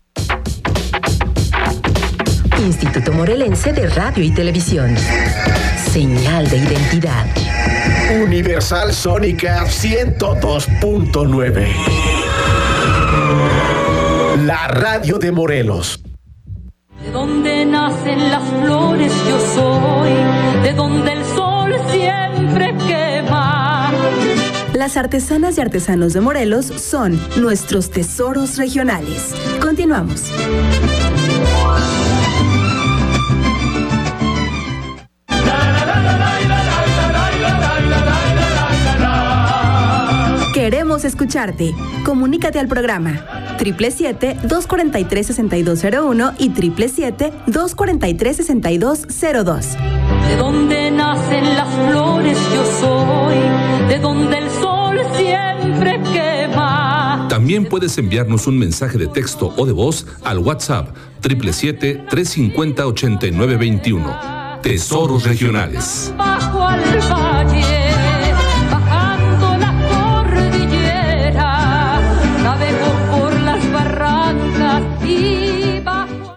Instituto Morelense de Radio y Televisión. Señal de identidad. Universal Sónica 102.9. La radio de Morelos. De donde nacen las flores yo soy, de donde el sol siempre quema. Las artesanas y artesanos de Morelos son nuestros tesoros regionales. Continuamos. Queremos escucharte. Comunícate al programa 777-243-6201 y 777-243-6202. De donde nacen las flores yo soy, de donde el sol siempre quema. También puedes enviarnos un mensaje de texto o de voz al WhatsApp 777-350-8921. Tesoros regionales. Bajo al valle, bajando la cordillera, navego por las barrancas y bajo.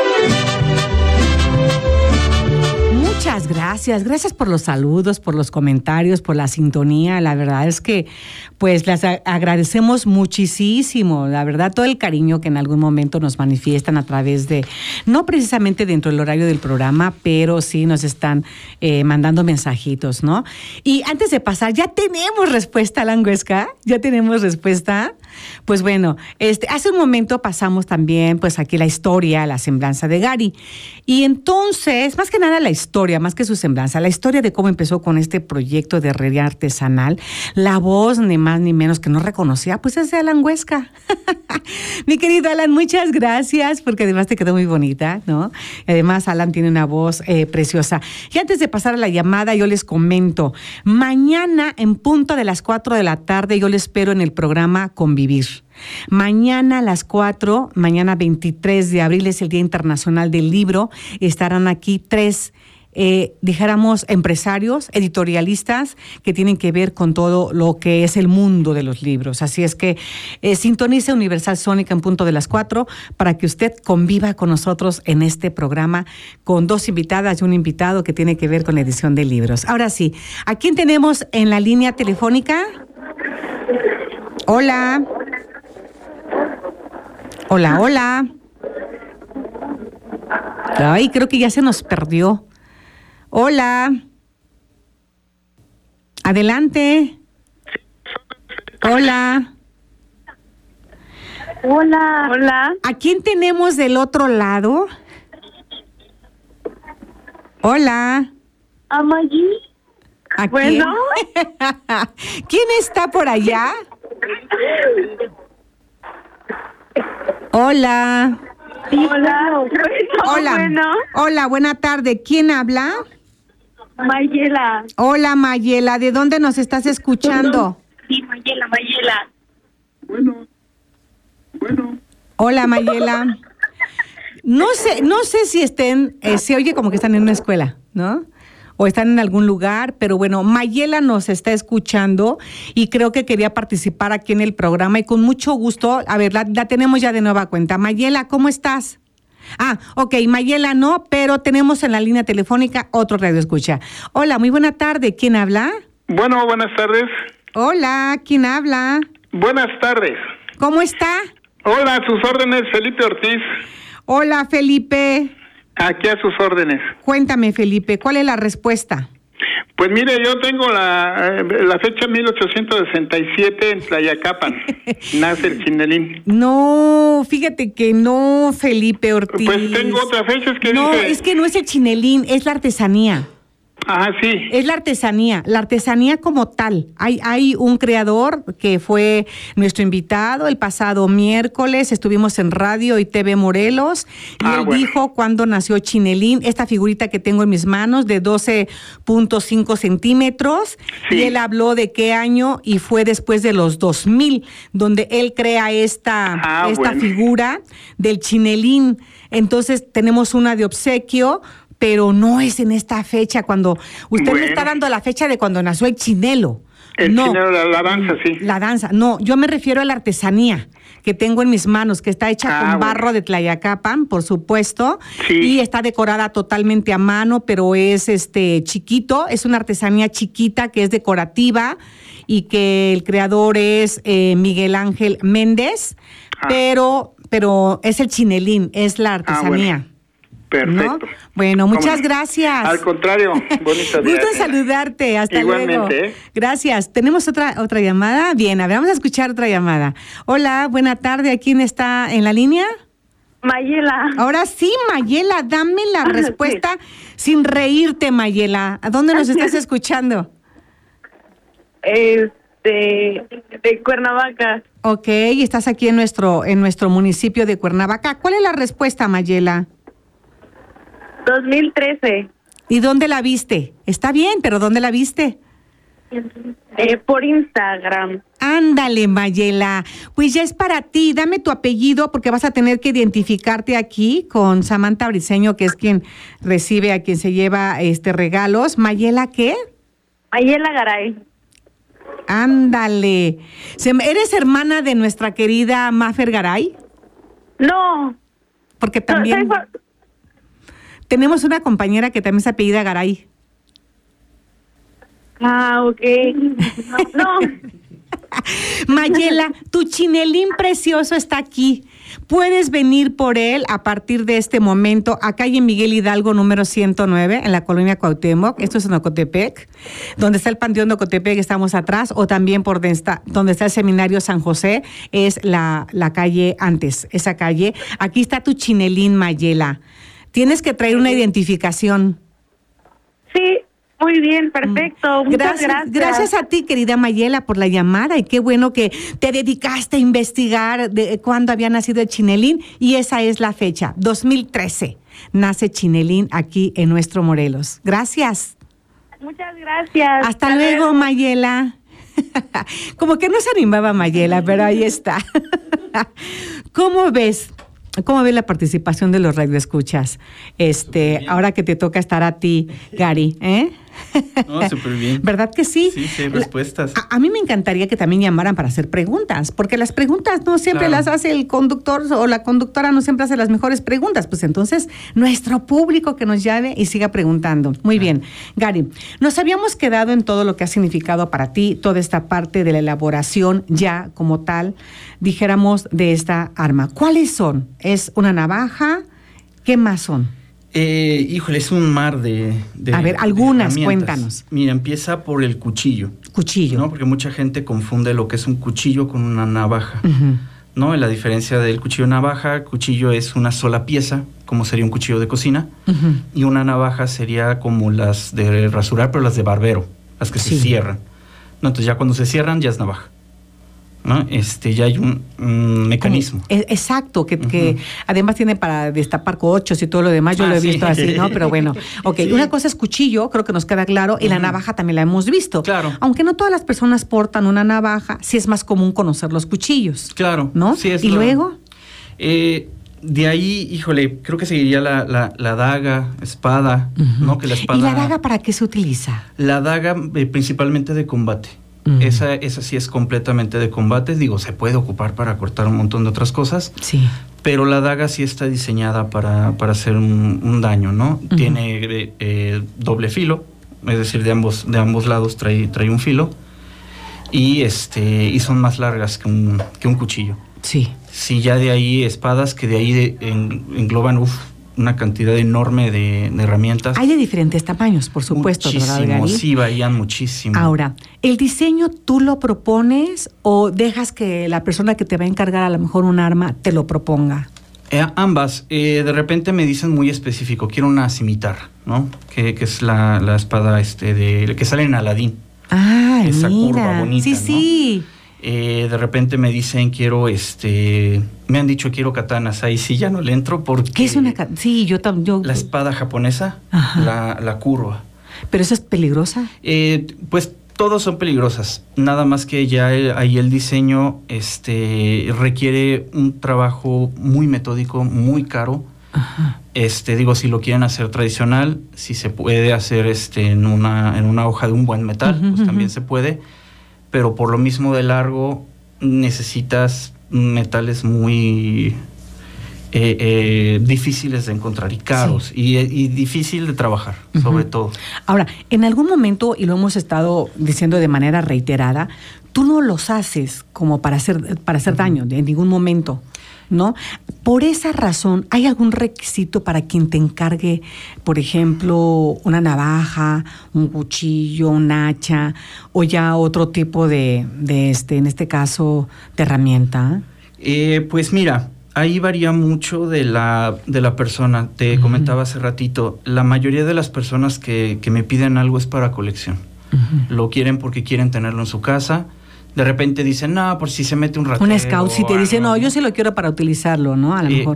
Muchas gracias. Gracias por los saludos, por los comentarios, por la sintonía. La verdad es que pues les agradecemos muchísimo, la verdad, todo el cariño que en algún momento nos manifiestan a través de, no precisamente dentro del horario del programa, pero sí nos están mandando mensajitos, ¿no? Y antes de pasar, ¿ya tenemos respuesta, Alan Huesca? ¿Ya tenemos respuesta? Pues bueno, hace un momento pasamos también pues aquí la historia, la semblanza de Gary. Y entonces, más que nada la historia, más que su semblanza, la historia de cómo empezó con este proyecto de herrería artesanal, la voz ni más ni menos que no reconocía, pues es de Alan Huesca. Mi querido Alan, muchas gracias, porque además te quedó muy bonita, ¿no? Además, Alan tiene una voz preciosa. Y antes de pasar a la llamada, yo les comento, mañana en punto de las 4 de la tarde, yo les espero en el programa Convivir. Mañana a las 4, mañana 23 de abril es el Día Internacional del Libro, estarán aquí 3 dijéramos empresarios, editorialistas que tienen que ver con todo lo que es el mundo de los libros. Así es que sintonice Universal Sónica en punto de las 4 para que usted conviva con nosotros en este programa con 2 invitadas y un invitado que tiene que ver con la edición de libros. Ahora sí, ¿a quién tenemos en la línea telefónica? Hola. Hola, hola. Ay, creo que ya se nos perdió. Hola. Adelante. Hola. Hola. Hola. ¿A quién tenemos del otro lado? Hola. ¿A Maggie? ¿A bueno. quién? ¿Quién está por allá? Hola. Sí, hola. Hola. Bueno. Hola, buena tarde. ¿Quién habla? Mayela. Hola, Mayela. ¿De dónde nos estás escuchando? Sí, Mayela. Bueno. Hola, Mayela. No sé si estén, se oye como que están en una escuela, ¿no? O están en algún lugar, pero bueno, Mayela nos está escuchando y creo que quería participar aquí en el programa y con mucho gusto, a ver, la tenemos ya de nueva cuenta. Mayela, ¿cómo estás? Ah, ok, Mayela no, pero tenemos en la línea telefónica otro radioescucha. Hola, muy buena tarde, ¿quién habla? Bueno, buenas tardes. Hola, ¿quién habla? Buenas tardes. ¿Cómo está? Hola, a sus órdenes, Felipe Ortiz. Hola, Felipe. Aquí a sus órdenes. Cuéntame, Felipe, ¿cuál es la respuesta? Pues mire, yo tengo la fecha 1867 en Tlayacapan. Nace el chinelín. No, fíjate que no, Felipe Ortiz. Pues tengo otra fecha, es que no, dice... es que no es el chinelín, es la artesanía. Ajá, sí. Es la artesanía como tal. Hay un creador que fue nuestro invitado el pasado miércoles, estuvimos en Radio y TV Morelos, y él dijo cuándo nació Chinelín, esta figurita que tengo en mis manos de 12.5 centímetros, y él habló de qué año, y fue después de los 2000, donde él crea esta figura del Chinelín. Entonces tenemos una de obsequio, pero no es en esta fecha cuando... Usted me está dando la fecha de cuando nació el chinelo. Chinelo, la danza, sí. La danza, no, yo me refiero a la artesanía que tengo en mis manos, que está hecha con barro de Tlayacapan, por supuesto, y está decorada totalmente a mano, pero es chiquito, es una artesanía chiquita que es decorativa y que el creador es Miguel Ángel Méndez, pero es el chinelín, es la artesanía. Perfecto. ¿No? Bueno, muchas gracias. Al contrario, bonito día. Gusto en saludarte, hasta Igualmente, luego. Gracias. ¿Tenemos otra llamada? Bien, a ver, vamos a escuchar otra llamada. Hola, buena tarde, ¿quién está en la línea? Mayela. Ahora sí, Mayela, dame la respuesta sin reírte, Mayela. ¿A dónde nos estás escuchando? De Cuernavaca. Ok, estás aquí en nuestro municipio de Cuernavaca. ¿Cuál es la respuesta, Mayela? 2013. ¿Y dónde la viste? Está bien, pero ¿dónde la viste? Por Instagram. Ándale, Mayela. Pues ya es para ti. Dame tu apellido porque vas a tener que identificarte aquí con Samantha Briceño, que es quien recibe a quien se lleva regalos. ¿Mayela qué? Mayela Garay. Ándale. ¿Eres hermana de nuestra querida Mafer Garay? No. Porque también... Tenemos una compañera que también se apellida Garay. Ok. No. Mayela, tu chinelín precioso está aquí. Puedes venir por él a partir de este momento a calle Miguel Hidalgo número 109 en la colonia Cuauhtémoc. Esto es en Ocotepec, donde está el Panteón de Ocotepec, estamos atrás, o también por donde está el Seminario San José, es la calle antes, esa calle. Aquí está tu chinelín, Mayela. Tienes que traer una identificación. Sí, muy bien, perfecto. Muchas gracias. Gracias a ti, querida Mayela, por la llamada, y qué bueno que te dedicaste a investigar de cuándo había nacido el Chinelín, y esa es la fecha, 2013. Nace Chinelín aquí en nuestro Morelos. Gracias. Muchas gracias. Hasta luego, Mayela. Como que no se animaba Mayela, pero ahí está. ¿Cómo ves? ¿Cómo ves la participación de los radioescuchas? Ahora que te toca estar a ti, Gary, ¿eh? No, súper bien. ¿Verdad que sí? Sí, sí, respuestas. A mí me encantaría que también llamaran para hacer preguntas, porque las preguntas no siempre las hace el conductor o la conductora, no siempre hace las mejores preguntas. Pues entonces, nuestro público que nos llame y siga preguntando. Muy bien. Gary, nos habíamos quedado en todo lo que ha significado para ti toda esta parte de la elaboración ya como tal, dijéramos, de esta arma. ¿Cuáles son? ¿Es una navaja? ¿Qué más son? Híjole, es un mar de a ver, algunas, de cuéntanos. Mira, empieza por el cuchillo. Cuchillo. ¿No? Porque mucha gente confunde lo que es un cuchillo con una navaja. ¿No? La diferencia del cuchillo-navaja, cuchillo es una sola pieza, como sería un cuchillo de cocina, y una navaja sería como las de rasurar, pero las de barbero, las que se cierran. ¿No? Entonces ya cuando se cierran, ya es navaja. ¿No? Ya hay un mecanismo. Exacto, que además tiene para destapar cochos y todo lo demás. Yo lo he visto así, ¿no? Pero bueno, una cosa es cuchillo, creo que nos queda claro, y la navaja también la hemos visto. Claro. Aunque no todas las personas portan una navaja, sí es más común conocer los cuchillos. Claro. ¿No? Sí, ¿Y luego? De ahí, híjole, creo que seguiría la daga, espada, ¿no? Que la espada... ¿Y la daga para qué se utiliza? La daga principalmente de combate. Esa sí es completamente de combate. Digo, se puede ocupar para cortar un montón de otras cosas. Sí. Pero la daga sí está diseñada para hacer un daño, ¿no? Tiene doble filo, es decir, de ambos lados trae un filo. Y son más largas que un cuchillo. Sí. Sí, ya de ahí espadas que de ahí engloban una cantidad enorme de herramientas. Hay de diferentes tamaños, por supuesto, ¿verdad, Gary? Muchísimo, sí, varían muchísimo. Ahora, ¿el diseño tú lo propones o dejas que la persona que te va a encargar a lo mejor un arma te lo proponga? Ambas. De repente me dicen muy específico, quiero una cimitarra, ¿no? Que es la espada que sale en Aladín. Ah, esa mira. curva bonita, Sí, ¿no? sí. De repente me dicen me han dicho quiero katanas, ahí sí ya no le entro porque... ¿Qué es una katana? Sí, yo... La espada japonesa, la curva. ¿Pero esa es peligrosa? Pues todos son peligrosas, nada más que ya ahí el diseño requiere un trabajo muy metódico, muy caro. Ajá. Si lo quieren hacer tradicional, si se puede hacer en una hoja de un buen metal, pues también se puede, pero por lo mismo de largo necesitas metales muy difíciles de encontrar y caros, y difícil de trabajar, sobre todo. Ahora, en algún momento, y lo hemos estado diciendo de manera reiterada, tú no los haces como para hacer daño, en ningún momento, ¿no? Por esa razón, ¿hay algún requisito para quien te encargue, por ejemplo, una navaja, un cuchillo, un hacha, o ya otro tipo de en este caso, de herramienta? Pues mira, ahí varía mucho de la persona. Te comentaba hace ratito, la mayoría de las personas que me piden algo es para colección. Lo quieren porque quieren tenerlo en su casa. De repente dicen, no, por si se mete un ratero. Un scout, si te dice, no, yo sí lo quiero para utilizarlo, ¿no? A lo mejor.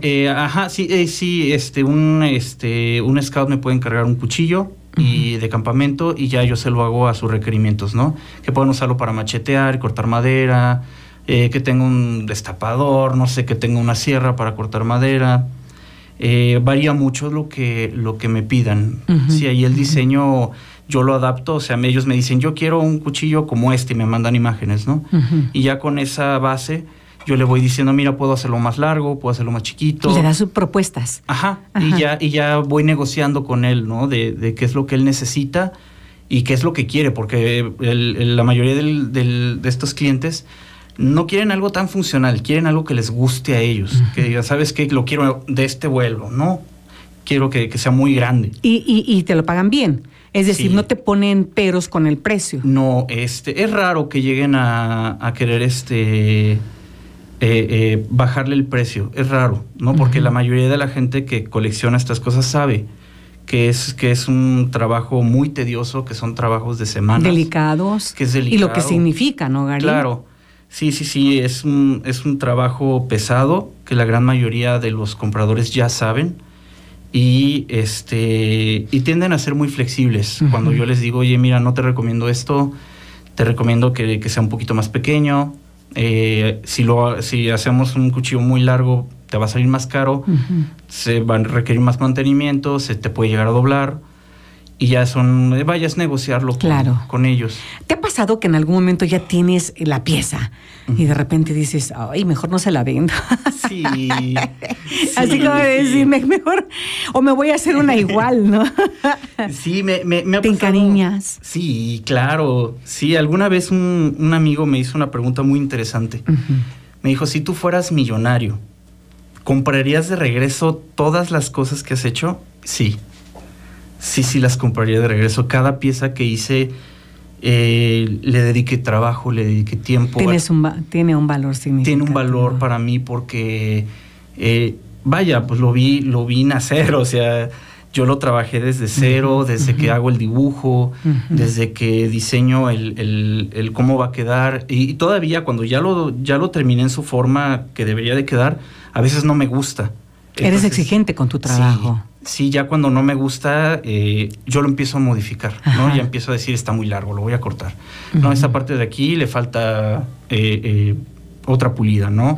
Un scout me puede encargar un cuchillo y de campamento y ya yo se lo hago a sus requerimientos, ¿no? Que pueden usarlo para machetear, cortar madera, que tenga un destapador, no sé, que tenga una sierra para cortar madera. Varía mucho lo que me pidan. Sí, ahí el diseño yo lo adapto, o sea, ellos me dicen, yo quiero un cuchillo como y me mandan imágenes, ¿no? Y ya con esa base yo le voy diciendo, mira, puedo hacerlo más largo, puedo hacerlo más chiquito. Y le das sus propuestas. Ajá. Y ya voy negociando con él, ¿no? De qué es lo que él necesita y qué es lo que quiere, porque la mayoría de estos clientes no quieren algo tan funcional, quieren algo que les guste a ellos. Que digan, ¿sabes qué? Lo quiero de este vuelo, ¿no? Quiero que sea muy grande. Y te lo pagan bien. Es decir, Sí. no te ponen peros con el precio. No, es raro que lleguen a querer bajarle el precio. Es raro, ¿no? Porque la mayoría de la gente que colecciona estas cosas sabe que es un trabajo muy tedioso, que son trabajos de semanas. Delicados. Que es delicado. Y lo que significa, ¿no, Gary? Claro. Sí, es un trabajo pesado que la gran mayoría de los compradores ya saben. Y tienden a ser muy flexibles. Cuando yo les digo, oye, mira, no te recomiendo esto, te recomiendo que sea un poquito más pequeño. Si hacemos un cuchillo muy largo, te va a salir más caro, se va a requerir más mantenimiento, se te puede llegar a doblar. Y ya vayas a negociarlo con ellos. ¿Te ha pasado que en algún momento ya tienes la pieza y de repente dices, ay, mejor no se la vendo? Sí. Así como decir, mejor, o me voy a hacer una igual, ¿no? Sí, me ha pasado. ¿Te encariñas? Sí, claro. Sí, alguna vez un amigo me hizo una pregunta muy interesante. Me dijo, si tú fueras millonario, ¿comprarías de regreso todas las cosas que has hecho? Sí. Sí, las compraría de regreso. Cada pieza que hice, le dediqué trabajo, le dediqué tiempo. Tiene un valor significativo. Tiene un valor para mí porque, pues lo vi nacer, o sea, yo lo trabajé desde cero, desde que hago el dibujo, desde que diseño el cómo va a quedar. Y todavía cuando ya lo terminé en su forma que debería de quedar, a veces no me gusta. Eres exigente con tu trabajo. Sí, ya cuando no me gusta, yo lo empiezo a modificar, ¿no? Ya empiezo a decir, está muy largo, lo voy a cortar. No, esa parte de aquí le falta otra pulida, ¿no?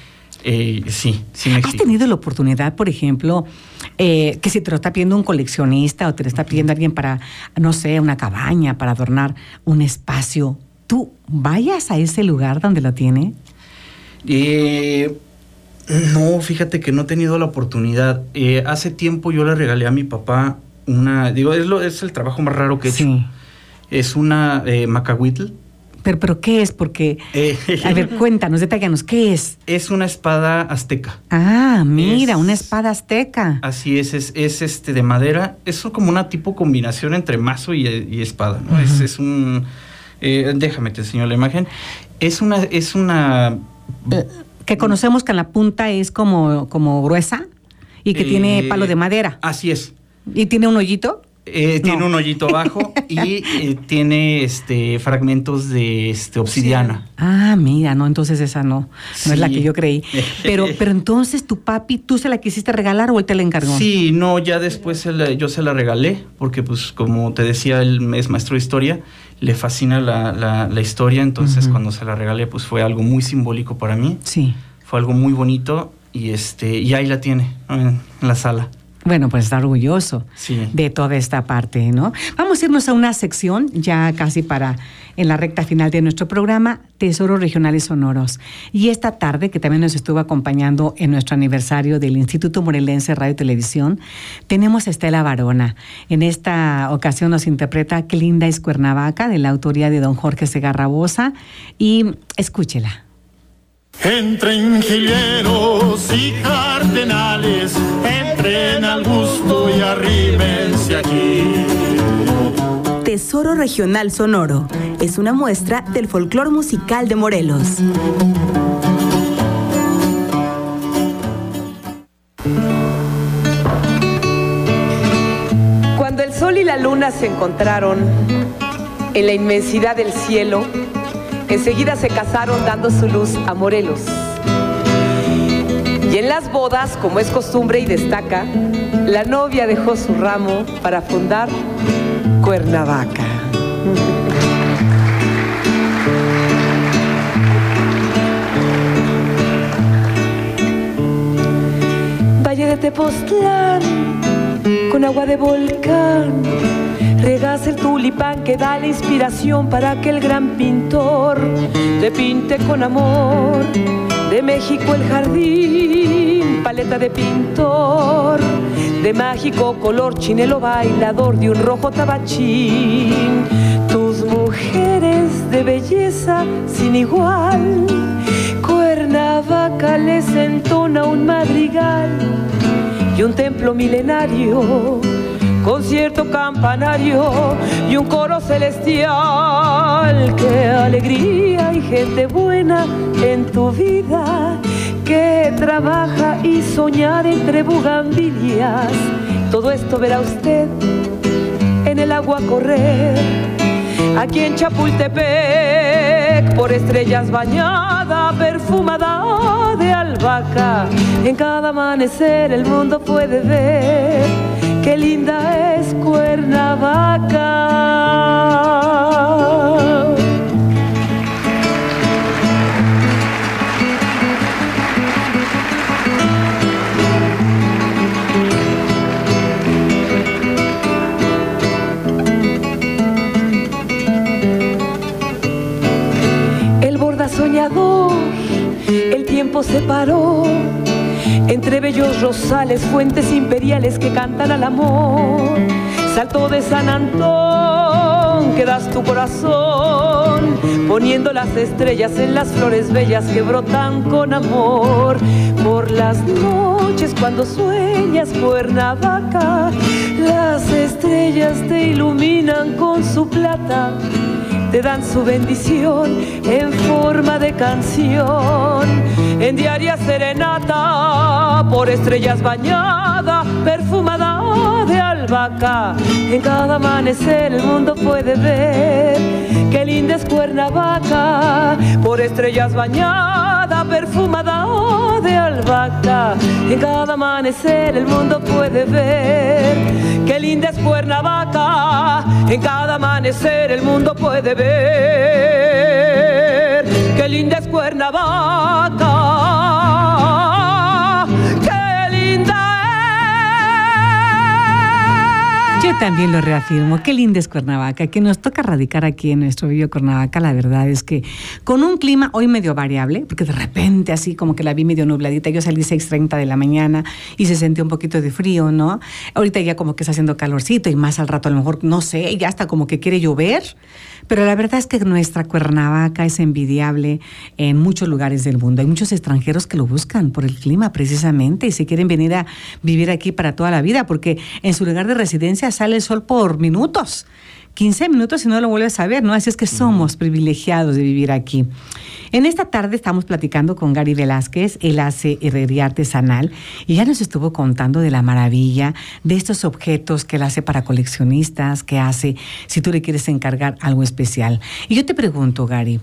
Sí me ¿Has tenido la oportunidad, por ejemplo, que si te lo está pidiendo un coleccionista o te lo está pidiendo alguien para, no sé, una cabaña, para adornar un espacio, tú vayas a ese lugar donde lo tiene? No, fíjate que no he tenido la oportunidad. Hace tiempo yo le regalé a mi papá es el trabajo más raro que he hecho. Es una macahuitl, Pero ¿qué es? Porque, a ver, cuéntanos, detállanos, ¿qué es? Es una espada azteca. Ah, mira, una espada azteca. Así es de madera. Es como una tipo combinación entre mazo y espada, ¿no? Uh-huh. Es un... déjame te enseño la imagen. Es una que conocemos que en la punta es como gruesa y que tiene palo de madera. Así es. ¿Y tiene un hoyito? Tiene un hoyito abajo y tiene fragmentos de obsidiana. Sí. Ah, mira, no, entonces esa no es la que yo creí. Pero entonces tu papi, ¿tú se la quisiste regalar o él te la encargó? Sí, no, ya después yo se la regalé, porque pues como te decía, él es maestro de historia, le fascina la historia, entonces uh-huh. Cuando se la regalé pues fue algo muy simbólico para mí. Sí. Fue algo muy bonito y ahí la tiene, ¿no? En la sala. Bueno, pues está orgulloso de toda esta parte, ¿no? Vamos a irnos a una sección ya casi en la recta final de nuestro programa, Tesoros Regionales Sonoros. Y esta tarde, que también nos estuvo acompañando en nuestro aniversario del Instituto Morelense Radio y Televisión, tenemos a Estela Varona. En esta ocasión nos interpreta Qué linda es Cuernavaca, de la autoría de don Jorge Segarra Bosa. Y escúchela. Entre ingenieros y cardenales, entren al gusto y arrímense aquí. Tesoro Regional Sonoro es una muestra del folclor musical de Morelos. Cuando el sol y la luna se encontraron en la inmensidad del cielo, enseguida se casaron dando su luz a Morelos. Y en las bodas, como es costumbre y destaca, la novia dejó su ramo para fundar Cuernavaca. Valle de Tepoztlán, con agua de volcán, regas el tulipán que da la inspiración para que el gran pintor te pinte con amor. De México el jardín, paleta de pintor, de mágico color chinelo bailador de un rojo tabachín. Tus mujeres de belleza sin igual, Cuernavaca les entona un madrigal y un templo milenario, concierto campanario y un coro celestial. ¡Qué alegría y gente buena en tu vida, que trabaja y soñar entre bugambilias! Todo esto verá usted en el agua correr, aquí en Chapultepec, por estrellas bañada, perfumada de albahaca. En cada amanecer el mundo puede ver qué linda es Cuernavaca. El borda soñador, el tiempo se paró entre bellos rosales, fuentes imperiales que cantan al amor. Salto de San Antón, que das tu corazón, poniendo las estrellas en las flores bellas que brotan con amor. Por las noches cuando sueñas Cuernavaca, las estrellas te iluminan con su plata, te dan su bendición en forma de canción. En diaria serenata, por estrellas bañada, perfumada de albahaca. En cada amanecer el mundo puede ver qué linda es Cuernavaca. Por estrellas bañada, perfumada de albahaca. En cada amanecer el mundo puede ver qué linda es Cuernavaca. En cada amanecer el mundo puede ver qué linda es Cuernavaca. también lo reafirmo. Qué linda es Cuernavaca, que nos toca radicar aquí en nuestro bello Cuernavaca. La verdad es que con un clima hoy medio variable, porque de repente así como que la vi medio nubladita. Yo salí 6:30 de la mañana y se sentía un poquito de frío, ¿no? Ahorita ya como que está haciendo calorcito y más al rato a lo mejor, no sé, ya hasta como que quiere llover. Pero la verdad es que nuestra Cuernavaca es envidiable en muchos lugares del mundo. Hay muchos extranjeros que lo buscan por el clima precisamente y se quieren venir a vivir aquí para toda la vida, porque en su lugar de residencia sale el sol por minutos, 15 minutos y no lo vuelves a ver, ¿no? Así es que somos privilegiados de vivir aquí. En esta tarde estamos platicando con Gary Velázquez. Él hace herrería artesanal y ya nos estuvo contando de la maravilla de estos objetos que él hace para coleccionistas, que hace si tú le quieres encargar algo especial. Y yo te pregunto, Gary,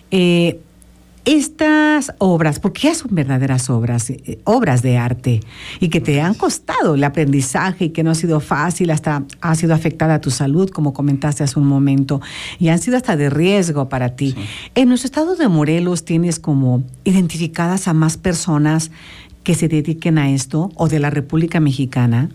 estas obras, porque ya son verdaderas obras, obras de arte, y que te han costado el aprendizaje y que no ha sido fácil, hasta ha sido afectada a tu salud, como comentaste hace un momento, y han sido hasta de riesgo para ti. Sí. En nuestro estado de Morelos tienes como identificadas a más personas que se dediquen a esto, o de la República Mexicana.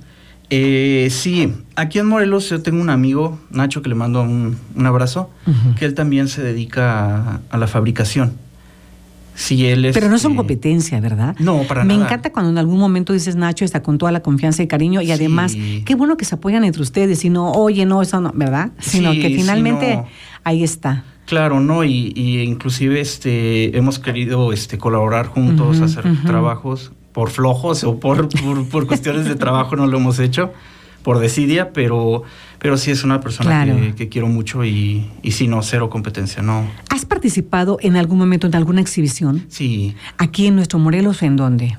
Sí, aquí en Morelos yo tengo un amigo, Nacho, que le mando un abrazo, que él también se dedica a la fabricación. Sí, él es, pero no son competencia, ¿verdad? No, para nada. Me encanta cuando en algún momento dices, Nacho está con toda la confianza y cariño, y además, qué bueno que se apoyan entre ustedes, y no, oye, no, eso no, ¿verdad? Sino que finalmente no. Ahí está. Claro, ¿no? Y inclusive hemos querido colaborar juntos, hacer trabajos por flojos o por cuestiones de trabajo no lo hemos hecho, por desidia, pero sí es una persona que quiero mucho y sí, no, cero competencia, no. ¿Has participado en algún momento en alguna exhibición? Sí. ¿Aquí en nuestro Morelos o en dónde?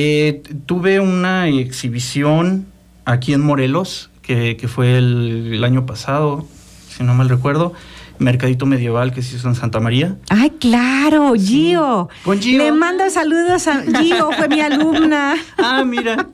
Tuve una exhibición aquí en Morelos, que fue el año pasado, si no mal recuerdo, Mercadito Medieval que se hizo en Santa María. ¡Ay, claro! Gio. Con Gio. Le mando saludos a Gio, fue mi alumna. Ah, mira.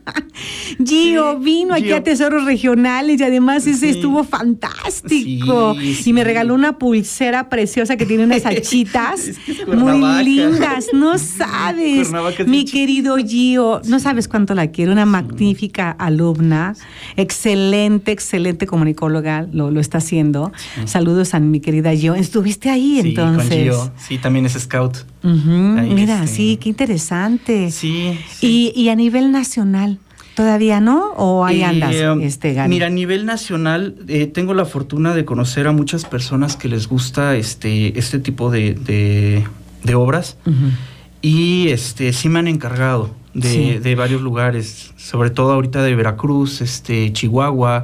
Gio vino aquí a Tesoros Regionales y además estuvo fantástico. Y me regaló una pulsera preciosa que tiene unas hachitas muy lindas. No sabes, mi querido Gio. No sabes cuánto la quiero. Una magnífica alumna. Excelente comunicóloga. Lo está haciendo. Saludos a mi querida Gio. ¿Estuviste ahí entonces? Con Gio. Sí, también es scout. Ahí, mira, sí, qué interesante. Sí. Y a nivel nacional, ¿todavía no? ¿O ahí andas, Gary? Mira, a nivel nacional, tengo la fortuna de conocer a muchas personas que les gusta este tipo de obras. Y sí me han encargado de varios lugares, sobre todo ahorita de Veracruz, Chihuahua,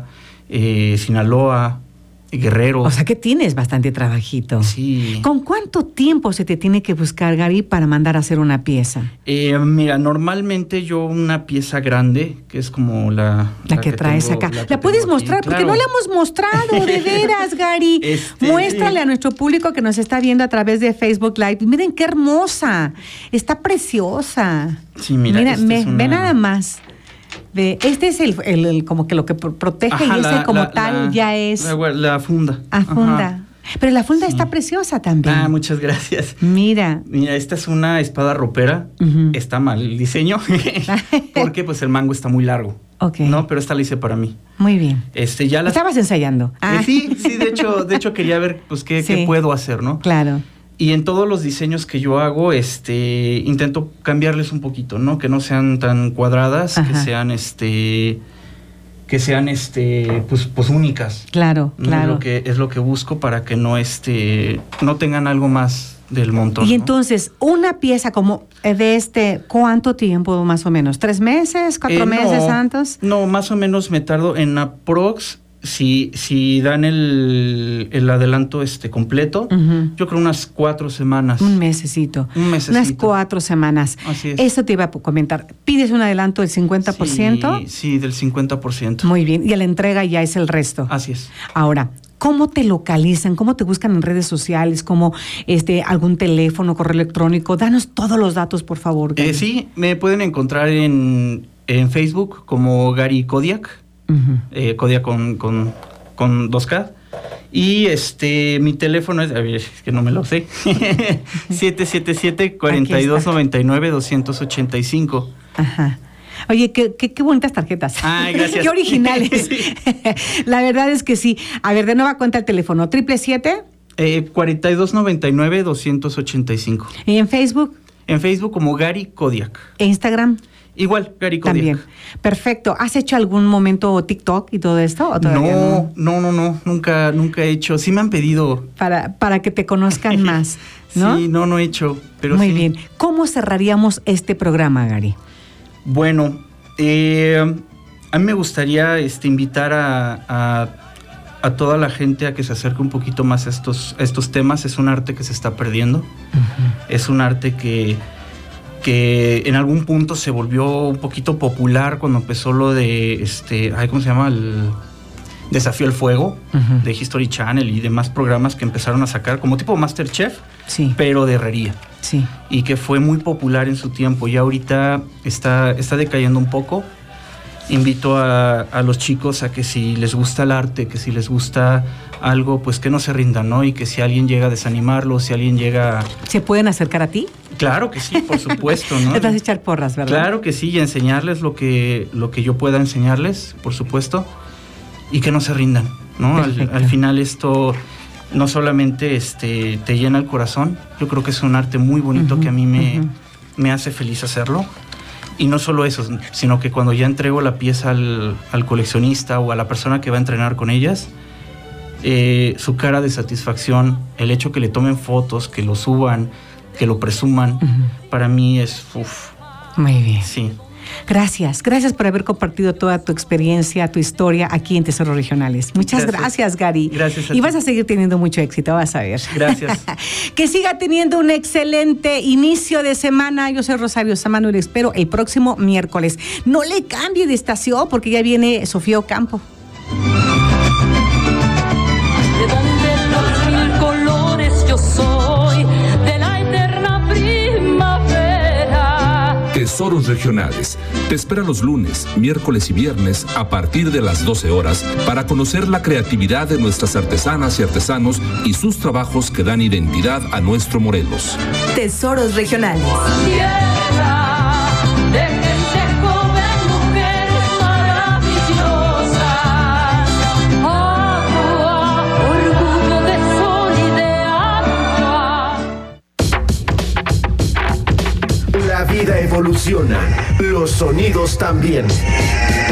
Sinaloa, Guerrero. O sea que tienes bastante trabajito. Sí. ¿Con cuánto tiempo se te tiene que buscar, Gary, para mandar a hacer una pieza? Mira, normalmente yo una pieza grande, que es como la que traes acá. ¿La puedes mostrar? Porque no la hemos mostrado, de veras, Gary. Muéstrale a nuestro público que nos está viendo a través de Facebook Live. Miren qué hermosa. Está preciosa. Sí, mira. Ve nada más. Este es el como que lo que protege. Ajá, y ese como tal ya es la funda. Funda. Pero la funda está preciosa también. Muchas gracias. Mira, esta es una espada ropera. Está mal el diseño porque pues el mango está muy largo. Okay. No, pero esta la hice para mí. Muy bien. Estabas ensayando. Sí, de hecho quería ver pues qué puedo hacer, ¿no? Claro. Y en todos los diseños que yo hago, intento cambiarles un poquito, ¿no? Que no sean tan cuadradas, Ajá. que sean pues únicas. Claro, ¿no? claro. Es lo que busco para que no tengan algo más del montón. Y entonces, una pieza como de ¿cuánto tiempo más o menos? ¿3 meses? ¿4 meses, Santos? No, más o menos me tardo en aprox. Si dan el adelanto completo, yo creo unas 4 semanas. Un mesecito. Unas 4 semanas. Así es. Eso te iba a comentar. ¿Pides un adelanto del 50%? Sí, del 50%. Muy bien. Y a la entrega ya es el resto. Así es. Ahora, ¿cómo te localizan? ¿Cómo te buscan en redes sociales? ¿Cómo algún teléfono, correo electrónico? Danos todos los datos, por favor. Sí, me pueden encontrar en Facebook como Gary Kodiak. Kodiak con 2K. Y mi teléfono es que no me lo sé. 777-4299-285. Ajá. Oye, qué bonitas tarjetas. Ay, gracias. Qué originales. La verdad es que sí. A ver, de nueva cuenta el teléfono, 4299-285. ¿Y en Facebook? En Facebook como Gary Kodiak. ¿E Instagram? Igual, Gary Kodiak. También. Perfecto. ¿Has hecho algún momento TikTok y todo esto? ¿O todavía no. Nunca he hecho. Sí me han pedido. Para que te conozcan más, ¿no? Sí, no he hecho, pero Muy sí. bien. ¿Cómo cerraríamos este programa, Gary? Bueno, a mí me gustaría invitar a toda la gente a que se acerque un poquito más a estos temas. Es un arte que se está perdiendo. Es un arte que en algún punto se volvió un poquito popular cuando empezó lo de, ¿cómo se llama? El Desafío al Fuego, de History Channel y demás programas que empezaron a sacar como tipo MasterChef, sí, pero de herrería. Sí. Y que fue muy popular en su tiempo y ahorita está decayendo un poco. Invito a los chicos a que si les gusta el arte, que si les gusta algo, pues que no se rindan, ¿no? Y que si alguien llega a desanimarlos, si alguien llega... ¿Se pueden acercar a ti? Claro que sí, por supuesto, ¿no? Les vas a echar porras, ¿verdad? Claro que sí, y enseñarles lo que yo pueda enseñarles, por supuesto, y que no se rindan, ¿no? Al final esto no solamente te llena el corazón, yo creo que es un arte muy bonito que a mí me hace feliz hacerlo. Y no solo eso, sino que cuando ya entrego la pieza al coleccionista o a la persona que va a entrenar con ellas, su cara de satisfacción, el hecho que le tomen fotos, que lo suban, que lo presuman, para mí es... Muy bien. Sí. Gracias por haber compartido toda tu experiencia, tu historia aquí en Tesoros Regionales. Muchas gracias, Gary. Gracias a ti. Y ti. vas a seguir teniendo mucho éxito, vas a ver. Gracias. Que siga teniendo un excelente inicio de semana. Yo soy Rosario Samano y le espero el próximo miércoles. No le cambie de estación porque ya viene Sofía Ocampo. De donde los mil colores yo soy, de la eterna primavera. Tesoros Regionales. Te espera los lunes, miércoles y viernes a partir de las 12 horas para conocer la creatividad de nuestras artesanas y artesanos y sus trabajos que dan identidad a nuestro Morelos. Tesoros Regionales. Tierra de gente joven, mujeres maravillosas. Agua, orgullo de sol y de agua. La vida evoluciona, los sonidos también.